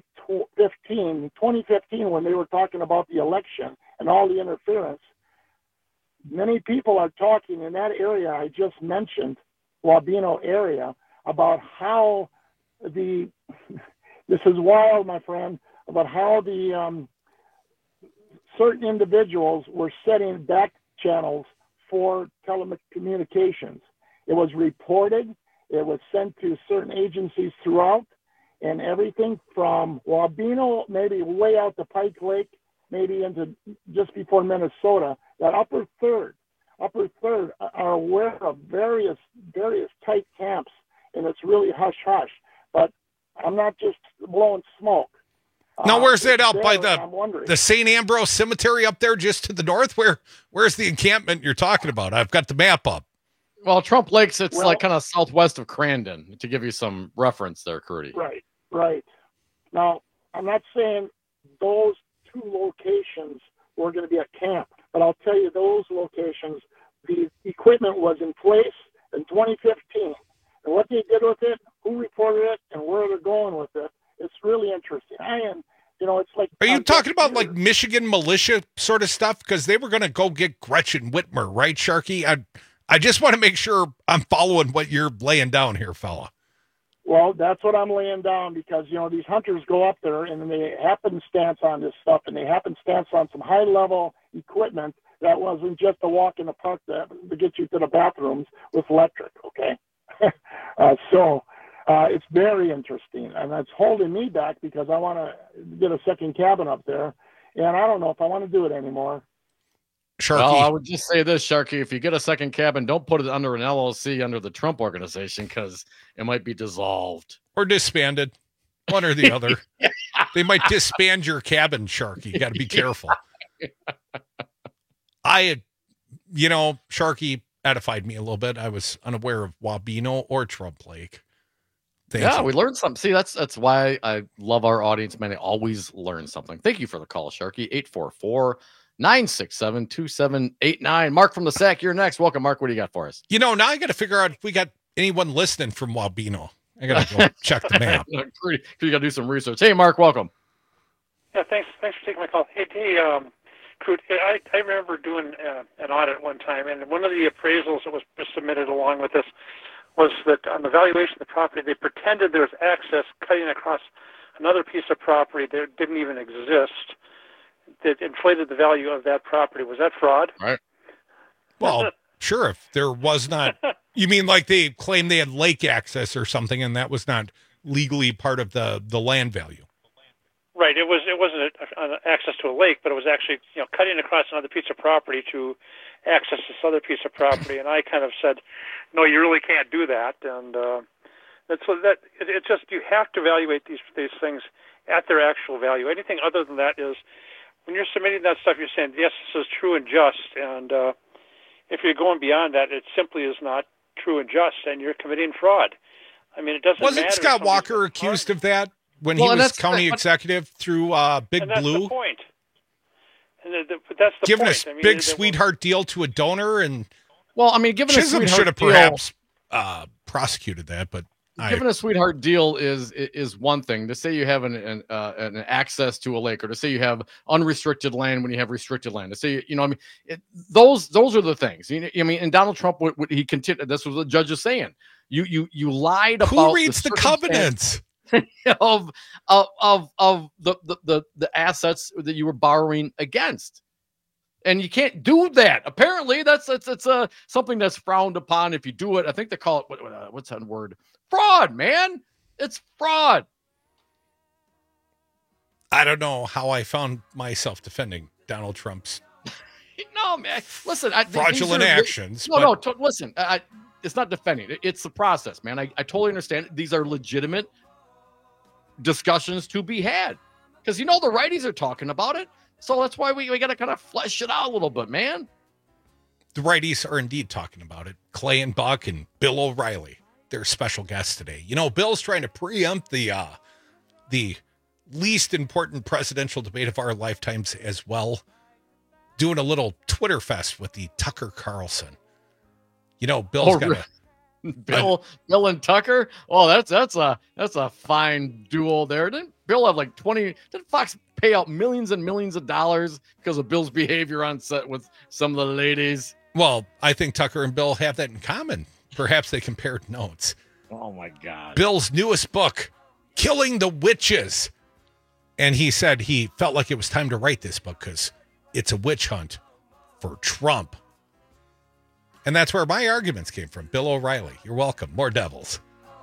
2015 when they were talking about the election and all the interference, many people are talking in that area I just mentioned, Wabeno area, about how this is wild, my friend, about how the certain individuals were setting back channels for telecommunications. It was reported, it was sent to certain agencies throughout, and everything from Wabeno, maybe way out to Pike Lake, maybe into just before Minnesota, that upper third are aware of various tight camps, and it's really hush-hush. But I'm not just blowing smoke. Now, where's that out by the St. Ambrose Cemetery up there just to the north? Where's the encampment you're talking about? I've got the map up. Well, Trump Lakes, it's like kind of southwest of Crandon, to give you some reference there, Curdy. Right. Now, I'm not saying those two locations were going to be a camp, but I'll tell you those locations, the equipment was in place in 2015. And what they did with it, who reported it, and where they're going with it, it's really interesting. about like Michigan militia sort of stuff? Because they were going to go get Gretchen Whitmer, right, Sharky? I just want to make sure I'm following what you're laying down here, fella. Well, that's what I'm laying down because, these hunters go up there and they happenstance on this stuff, and they happenstance on some high-level equipment that wasn't just a walk in the park to get you to the bathrooms with electric, okay? So it's very interesting, and that's holding me back because I want to get a second cabin up there, and I don't know if I want to do it anymore. Sharky. Well, I would just say this, Sharky. If you get a second cabin, don't put it under an LLC under the Trump organization because it might be dissolved. Or disbanded. One or the other. They might disband your cabin, Sharky. You got to be careful. Sharky edified me a little bit. I was unaware of Wabeno or Trump Lake. Thank you. We learned something. See, that's why I love our audience, man. They always learn something. Thank you for the call, Sharky. 844-967-2789. Mark from the Sac, you're next. Welcome, Mark. What do you got for us? Now I got to figure out if we got anyone listening from Wabeno. I got to go check the map. You got to do some research. Hey, Mark, welcome. Yeah, thanks for taking my call. Hey, Crute, I remember doing an audit one time, and one of the appraisals that was submitted along with this was that on the valuation of the property, they pretended there was access cutting across another piece of property that didn't even exist, that inflated the value of that property. Was that fraud? Right. Well, sure. If there was not, you mean like they claimed they had lake access or something, and that was not legally part of the land value. Right. It wasn't access to a lake, but it was actually cutting across another piece of property to access this other piece of property. And I kind of said, no, you really can't do that. And it's just you have to evaluate these things at their actual value. Anything other than that is, when you're submitting that stuff, you're saying, yes, this is true and just. And if you're going beyond that, it simply is not true and just, and you're committing fraud. I mean, it doesn't matter. Wasn't Scott Walker accused of that when he was county executive through Big Blue? That's the point. But that's the giving point. a big sweetheart deal to a donor, and giving Chisholm a should have sweetheart perhaps prosecuted that, but giving a sweetheart deal is one thing. To say you have an access to a lake, or to say you have unrestricted land when you have restricted land. To say those are the things. And Donald Trump, he continued. This was what the judge is saying. You lied about who reads the covenants of the assets that you were borrowing against. And you can't do that. Apparently, that's something that's frowned upon if you do it. I think they call it what's that word? Fraud, man. It's fraud. I don't know how I found myself defending Donald Trump's no, man. Listen, fraudulent actions. Listen. It's not defending. It's the process, man. I totally understand. These are legitimate discussions to be had because the righties are talking about it. So that's why we got to kind of flesh it out a little bit, man. The righties are indeed talking about it. Clay and Buck and Bill O'Reilly, they're special guests today. Bill's trying to preempt the least important presidential debate of our lifetimes as well, doing a little Twitter fest with the Tucker Carlson. Bill's got a Bill and Tucker. Oh, that's a fine duo there. Didn't Bill have like 20? Didn't Fox pay out millions and millions of dollars because of Bill's behavior on set with some of the ladies? Well, I think Tucker and Bill have that in common. Perhaps they compared notes. Oh my God! Bill's newest book, Killing the Witches, and he said he felt like it was time to write this book because it's a witch hunt for Trump. And that's where my arguments came from. Bill O'Reilly. You're welcome. More Devils.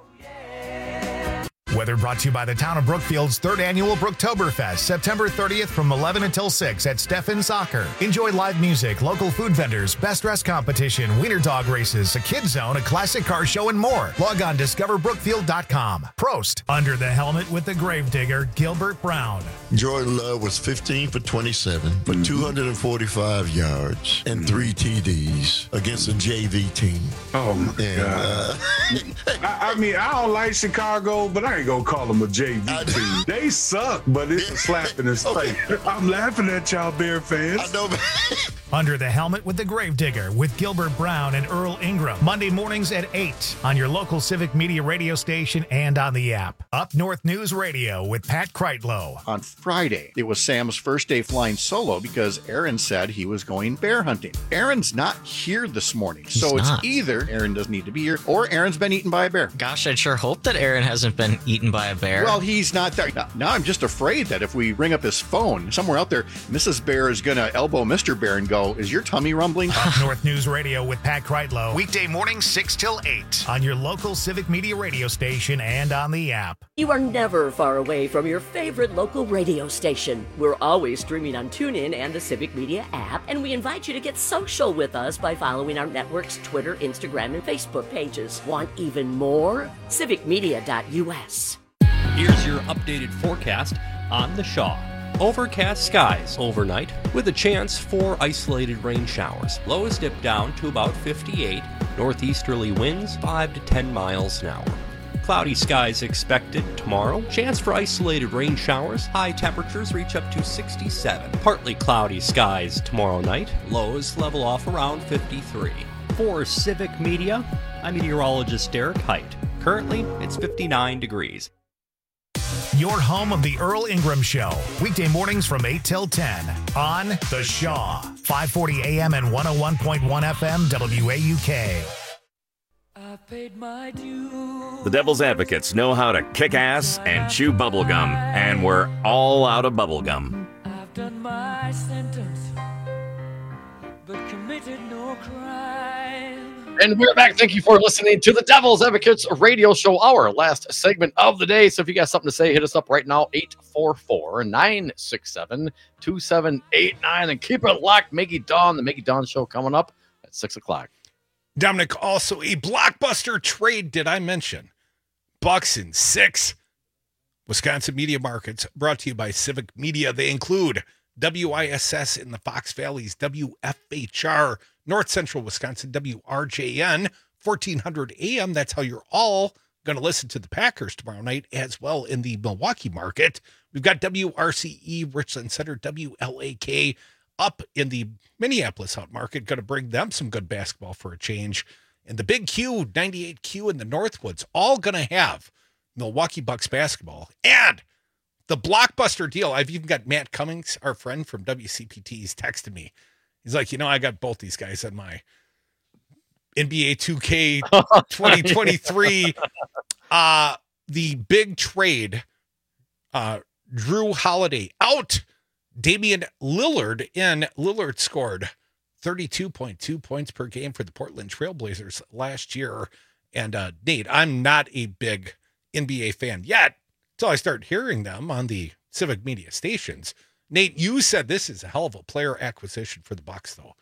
Weather brought to you by the town of Brookfield's third annual Brooktoberfest, September 30th from 11 until 6 at Steffen Soccer. Enjoy live music, local food vendors, best dress competition, wiener dog races, a kids zone, a classic car show, and more. Log on discoverbrookfield.com. Prost. Under the helmet with the gravedigger, Gilbert Brown. Jordan Love was 15 for 27 for 245 yards and 3 TDs against a JV team. Oh, my God. I don't like Chicago, but I ain't gonna call them a JV team. They suck, but it's a slap in his face. I'm laughing at y'all Bear fans. I know. Under the Helmet with the Gravedigger with Gilbert Brown and Earl Ingram. Monday mornings at 8 on your local Civic Media radio station and on the app. Up North News Radio with Pat Kreitlow. On Friday, it was Sam's first day flying solo because Aaron said he was going bear hunting. Aaron's not here this morning, so it's either Aaron doesn't need to be here or Aaron's been eaten by a bear. Gosh, I'd sure hope that Aaron hasn't been eaten by a bear. Well, he's not there. Now I'm just afraid that if we ring up his phone, somewhere out there, Mrs. Bear is going to elbow Mr. Bear and go, is your tummy rumbling? Up North News Radio with Pat Kreitlow. Weekday mornings 6 till 8 on your local Civic Media radio station and on the app. You are never far away from your favorite local radio station. We're always streaming on TuneIn and the Civic Media app, and we invite you to get social with us by following our network's Twitter, Instagram, and Facebook pages. Want even more? civicmedia.us. Here's your updated forecast on the Shaw. Overcast skies overnight with a chance for isolated rain showers. Lows dip down to about 58. Northeasterly winds 5 to 10 miles an hour. Cloudy skies expected tomorrow. Chance for isolated rain showers. High temperatures reach up to 67. Partly cloudy skies tomorrow night. Lows level off around 53. For Civic Media, I'm meteorologist Derek Height. Currently, it's 59 degrees. Your home of the Earl Ingram Show. Weekday mornings from 8 till 10 on The Shaw. 540 AM and 101.1 FM WAUK. I paid my dues. The Devil's Advocates know how to kick ass and chew bubblegum, and we're all out of bubblegum. I've done my sentence, but committed no crime. And we're back. Thank you for listening to the Devil's Advocates radio show, our last segment of the day. So if you got something to say, hit us up right now, 844-967-2789. And keep it locked. Maggie Dawn, the Maggie Dawn show coming up at 6 o'clock. Dominic, also a blockbuster trade, did I mention? Bucks in 6. Wisconsin Media Markets brought to you by Civic Media. They include WISS in the Fox Valleys, WFHR, North Central Wisconsin, WRJN, 1400 AM. That's how you're all going to listen to the Packers tomorrow night, as well in the Milwaukee market. We've got WRCE, Richland Center, WLAK up in the Minneapolis out market. Going to bring them some good basketball for a change. And the Big Q, 98Q in the Northwoods, all going to have Milwaukee Bucks basketball. And the blockbuster deal, I've even got Matt Cummings, our friend from WCPT, he's texted me. He's like, I got both these guys on my NBA 2K 2023. The big trade, Drew Holiday out, Damian Lillard in. Lillard scored 32.2 points per game for the Portland Trailblazers last year. And Nate, I'm not a big NBA fan yet until I start hearing them on the Civic Media stations. Nate, you said this is a hell of a player acquisition for the Bucks, though.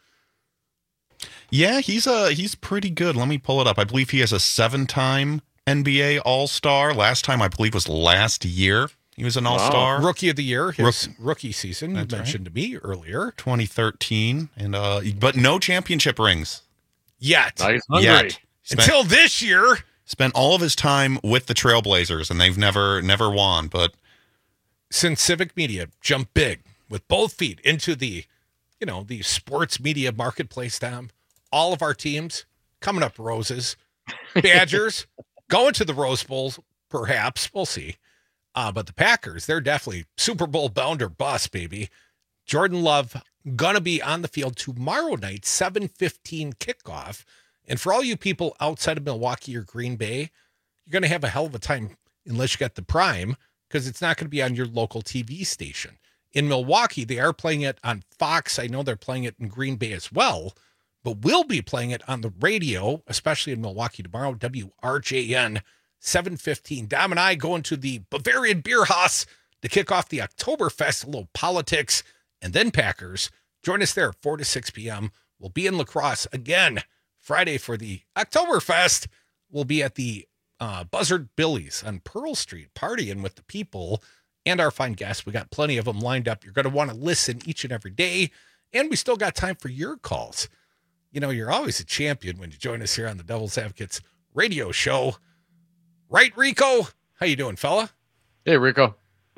Yeah, he's pretty good. Let me pull it up. I believe he has a 7-time NBA All-Star. Last time, I believe, was last year. He was an All-Star. Rookie of the Year, his rookie season. You mentioned to me earlier. 2013. But no championship rings. Yet. Yet. Until this year. Spent all of his time with the Trailblazers, and they've never won, but since Civic Media jumped big with both feet into the sports media marketplace, Tom, all of our teams coming up roses, Badgers going to the Rose Bowl, perhaps. We'll see. But the Packers, they're definitely Super Bowl bound or bust, baby. Jordan Love going to be on the field tomorrow night, 7:15 kickoff. And for all you people outside of Milwaukee or Green Bay, you're going to have a hell of a time unless you got the Prime, because it's not going to be on your local TV station. In Milwaukee, they are playing it on Fox. I know they're playing it in Green Bay as well, but we'll be playing it on the radio, especially in Milwaukee tomorrow, WRJN 7:15. Dom and I going to the Bavarian Beer Haus to kick off the Oktoberfest, a little politics, and then Packers. Join us there 4 to 6 p.m. We'll be in La Crosse again Friday for the Oktoberfest. We'll be at the Buzzard Billy's on Pearl Street, partying with the people and our fine guests. We got plenty of them lined up. You're going to want to listen each and every day, and we still got time for your calls. You're always a champion when you join us here on the Devil's Advocates radio show. Right, Rico? How you doing, fella? Hey, Rico.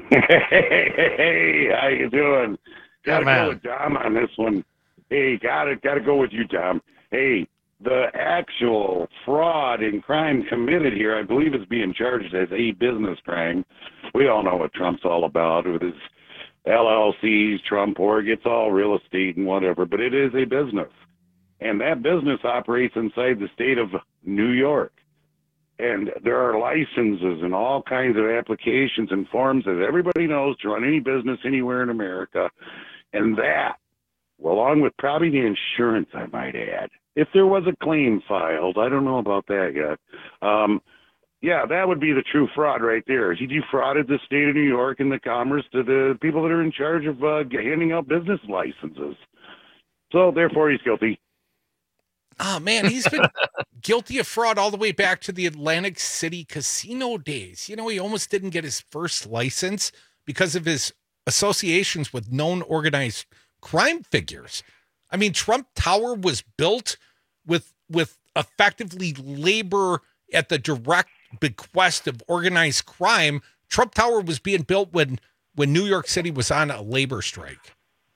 Hey, how you doing? Gotta man. go with Dom on this one. Hey, gotta go with you, Dom. Hey, the actual fraud and crime committed here, I believe, is being charged as a business crime. We all know what Trump's all about with his LLCs, Trump Org. It's all real estate and whatever, but it is a business. And that business operates inside the state of New York. And there are licenses and all kinds of applications and forms that everybody knows to run any business anywhere in America. And that, along with probably the insurance, I might add, if there was a claim filed, I don't know about that yet. Yeah, that would be the true fraud right there. He defrauded the state of New York and the commerce to the people that are in charge of handing out business licenses. So, therefore, he's guilty. Oh, man, he's been guilty of fraud all the way back to the Atlantic City casino days. You know, he almost didn't get his first license because of his associations with known organized crime figures. I mean, Trump Tower was built with effectively labor at the direct bequest of organized crime. Trump Tower was being built when New York City was on a labor strike.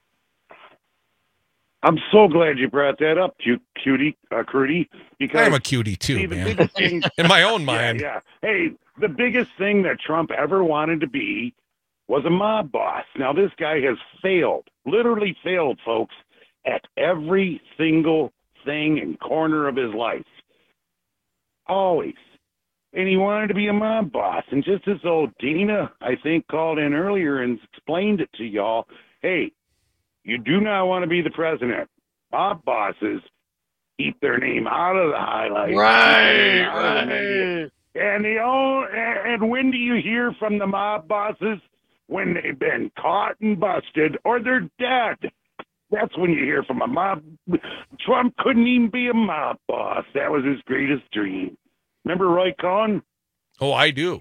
I'm so glad you brought that up, Crudy, because I'm a cutie too, the man. biggest thing, In my own mind. Yeah. Hey, the biggest thing that Trump ever wanted to be was a mob boss. Now, this guy has failed, literally failed, folks, at every single thing and corner of his life. Always. And he wanted to be a mob boss. And just as though Dana, I think, called in earlier and explained it to y'all, hey, you do not want to be the president. Mob bosses keep their name out of the highlights. Right. And when do you hear from the mob bosses? When they've been caught and busted or they're dead. That's when you hear from a mob. Trump couldn't even be a mob boss. That was his greatest dream. Remember Roy Cohn? Oh, I do.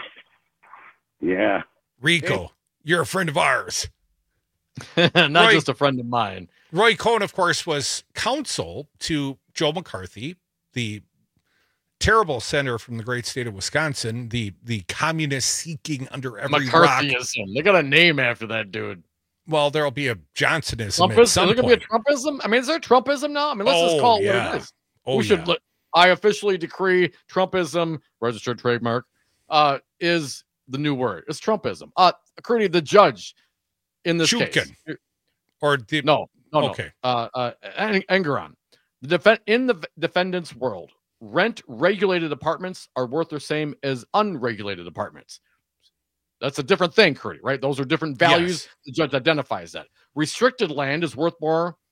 Yeah. Rico, you're a friend of ours. Not just a friend of mine. Roy Cohn, of course, was counsel to Joe McCarthy, the terrible senator from the great state of Wisconsin, the communist seeking under every rock. McCarthyism. They got a name after that dude. Well, there'll be a Johnsonism Trumpism? at some Is there point. going to be a Trumpism? I mean, is there a Trumpism now? I mean, let's just call it what it is. We should. I officially decree Trumpism, registered trademark, is the new word. It's Trumpism. Crudy, the judge in this case. Or the, no. Okay. Engeron. In the defendant's world, rent-regulated apartments are worth the same as unregulated apartments. That's a different thing, Crudy, right? Those are different values. Yes. The judge identifies that. Restricted land is worth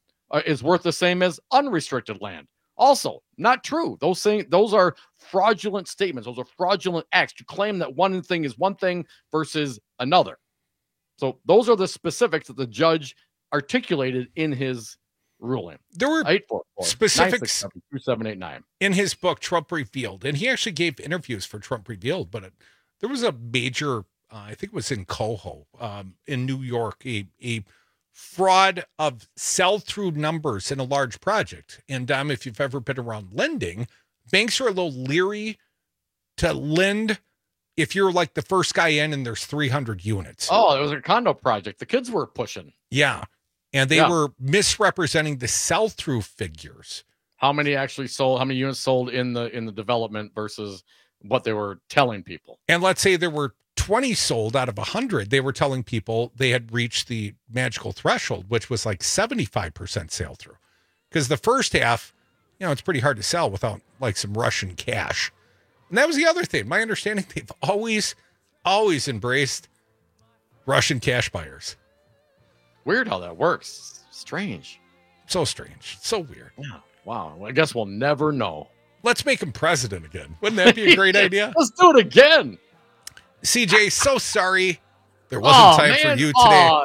the same as unrestricted land. Also, not true. Those are fraudulent statements. Those are fraudulent acts to claim that one thing is one thing versus another. So those are the specifics that the judge articulated in his ruling. There were specifics 967-2789 in his book, Trump Revealed, and he actually gave interviews for Trump Revealed. But there was a major, I think it was in Coho, in New York, a fraud of sell-through numbers in a large project. And if you've ever been around lending, banks are a little leery to lend if you're like the first guy in and there's 300 units. Oh, it was a condo project. The kids were pushing. Yeah. And they were misrepresenting the sell-through figures. How many actually sold, how many units sold in the development versus what they were telling people. And let's say there were 20 sold out of 100. They were telling people they had reached the magical threshold, which was like 75% sale through. Because the first half, it's pretty hard to sell without like some Russian cash. And that was the other thing. My understanding, they've always embraced Russian cash buyers. Weird how that works. Strange. So strange. So weird. Yeah. Wow. Well, I guess we'll never know. Let's make him president again. Wouldn't that be a great idea? Let's do it again. CJ, so sorry there wasn't time for you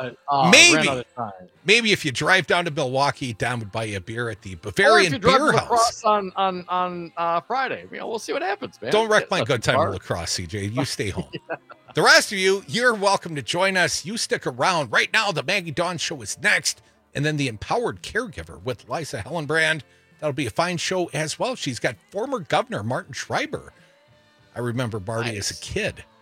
today. Maybe if you drive down to Milwaukee, Don would buy you a beer at the Bavarian Beer House on Friday. We'll see what happens, man. Don't wreck my good time in lacrosse, CJ. You stay home. Yeah. The rest of you're welcome to join us. You stick around. Right now, the Maggie Dawn Show is next, and then the Empowered Caregiver with Liza Hellenbrand. That'll be a fine show as well. She's got former Governor Martin Schreiber. I remember Marty as a kid.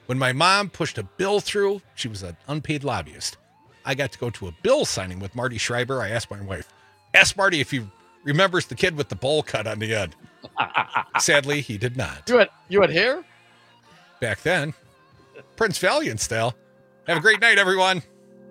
When my mom pushed a bill through, she was an unpaid lobbyist. I got to go to a bill signing with Marty Schreiber. I asked my wife, ask Marty if he remembers the kid with the bowl cut on the end. Sadly, he did not. You had hair? Back then. Prince Valiant style. Have a great night, everyone.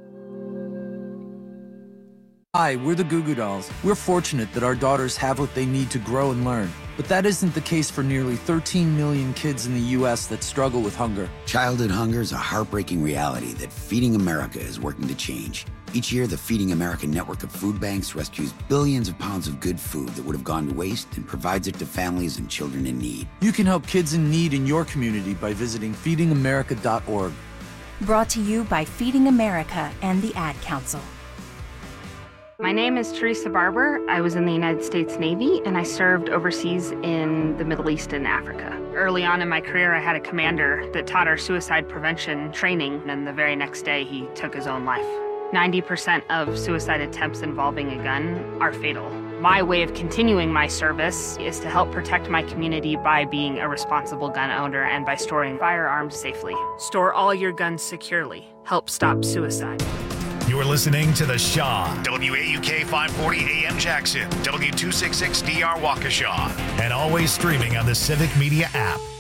Hi, we're the Goo Goo Dolls. We're fortunate that our daughters have what they need to grow and learn. But that isn't the case for nearly 13 million kids in the U.S. that struggle with hunger. Childhood hunger is a heartbreaking reality that Feeding America is working to change. Each year, the Feeding America network of food banks rescues billions of pounds of good food that would have gone to waste and provides it to families and children in need. You can help kids in need in your community by visiting feedingamerica.org. Brought to you by Feeding America and the Ad Council. My name is Teresa Barber. I was in the United States Navy, and I served overseas in the Middle East and Africa. Early on in my career, I had a commander that taught our suicide prevention training, and the very next day, he took his own life. 90% of suicide attempts involving a gun are fatal. My way of continuing my service is to help protect my community by being a responsible gun owner and by storing firearms safely. Store all your guns securely. Help stop suicide. You're listening to The Shaw, WAUK 540 AM Jackson, W266DR Waukesha, and always streaming on the Civic Media app.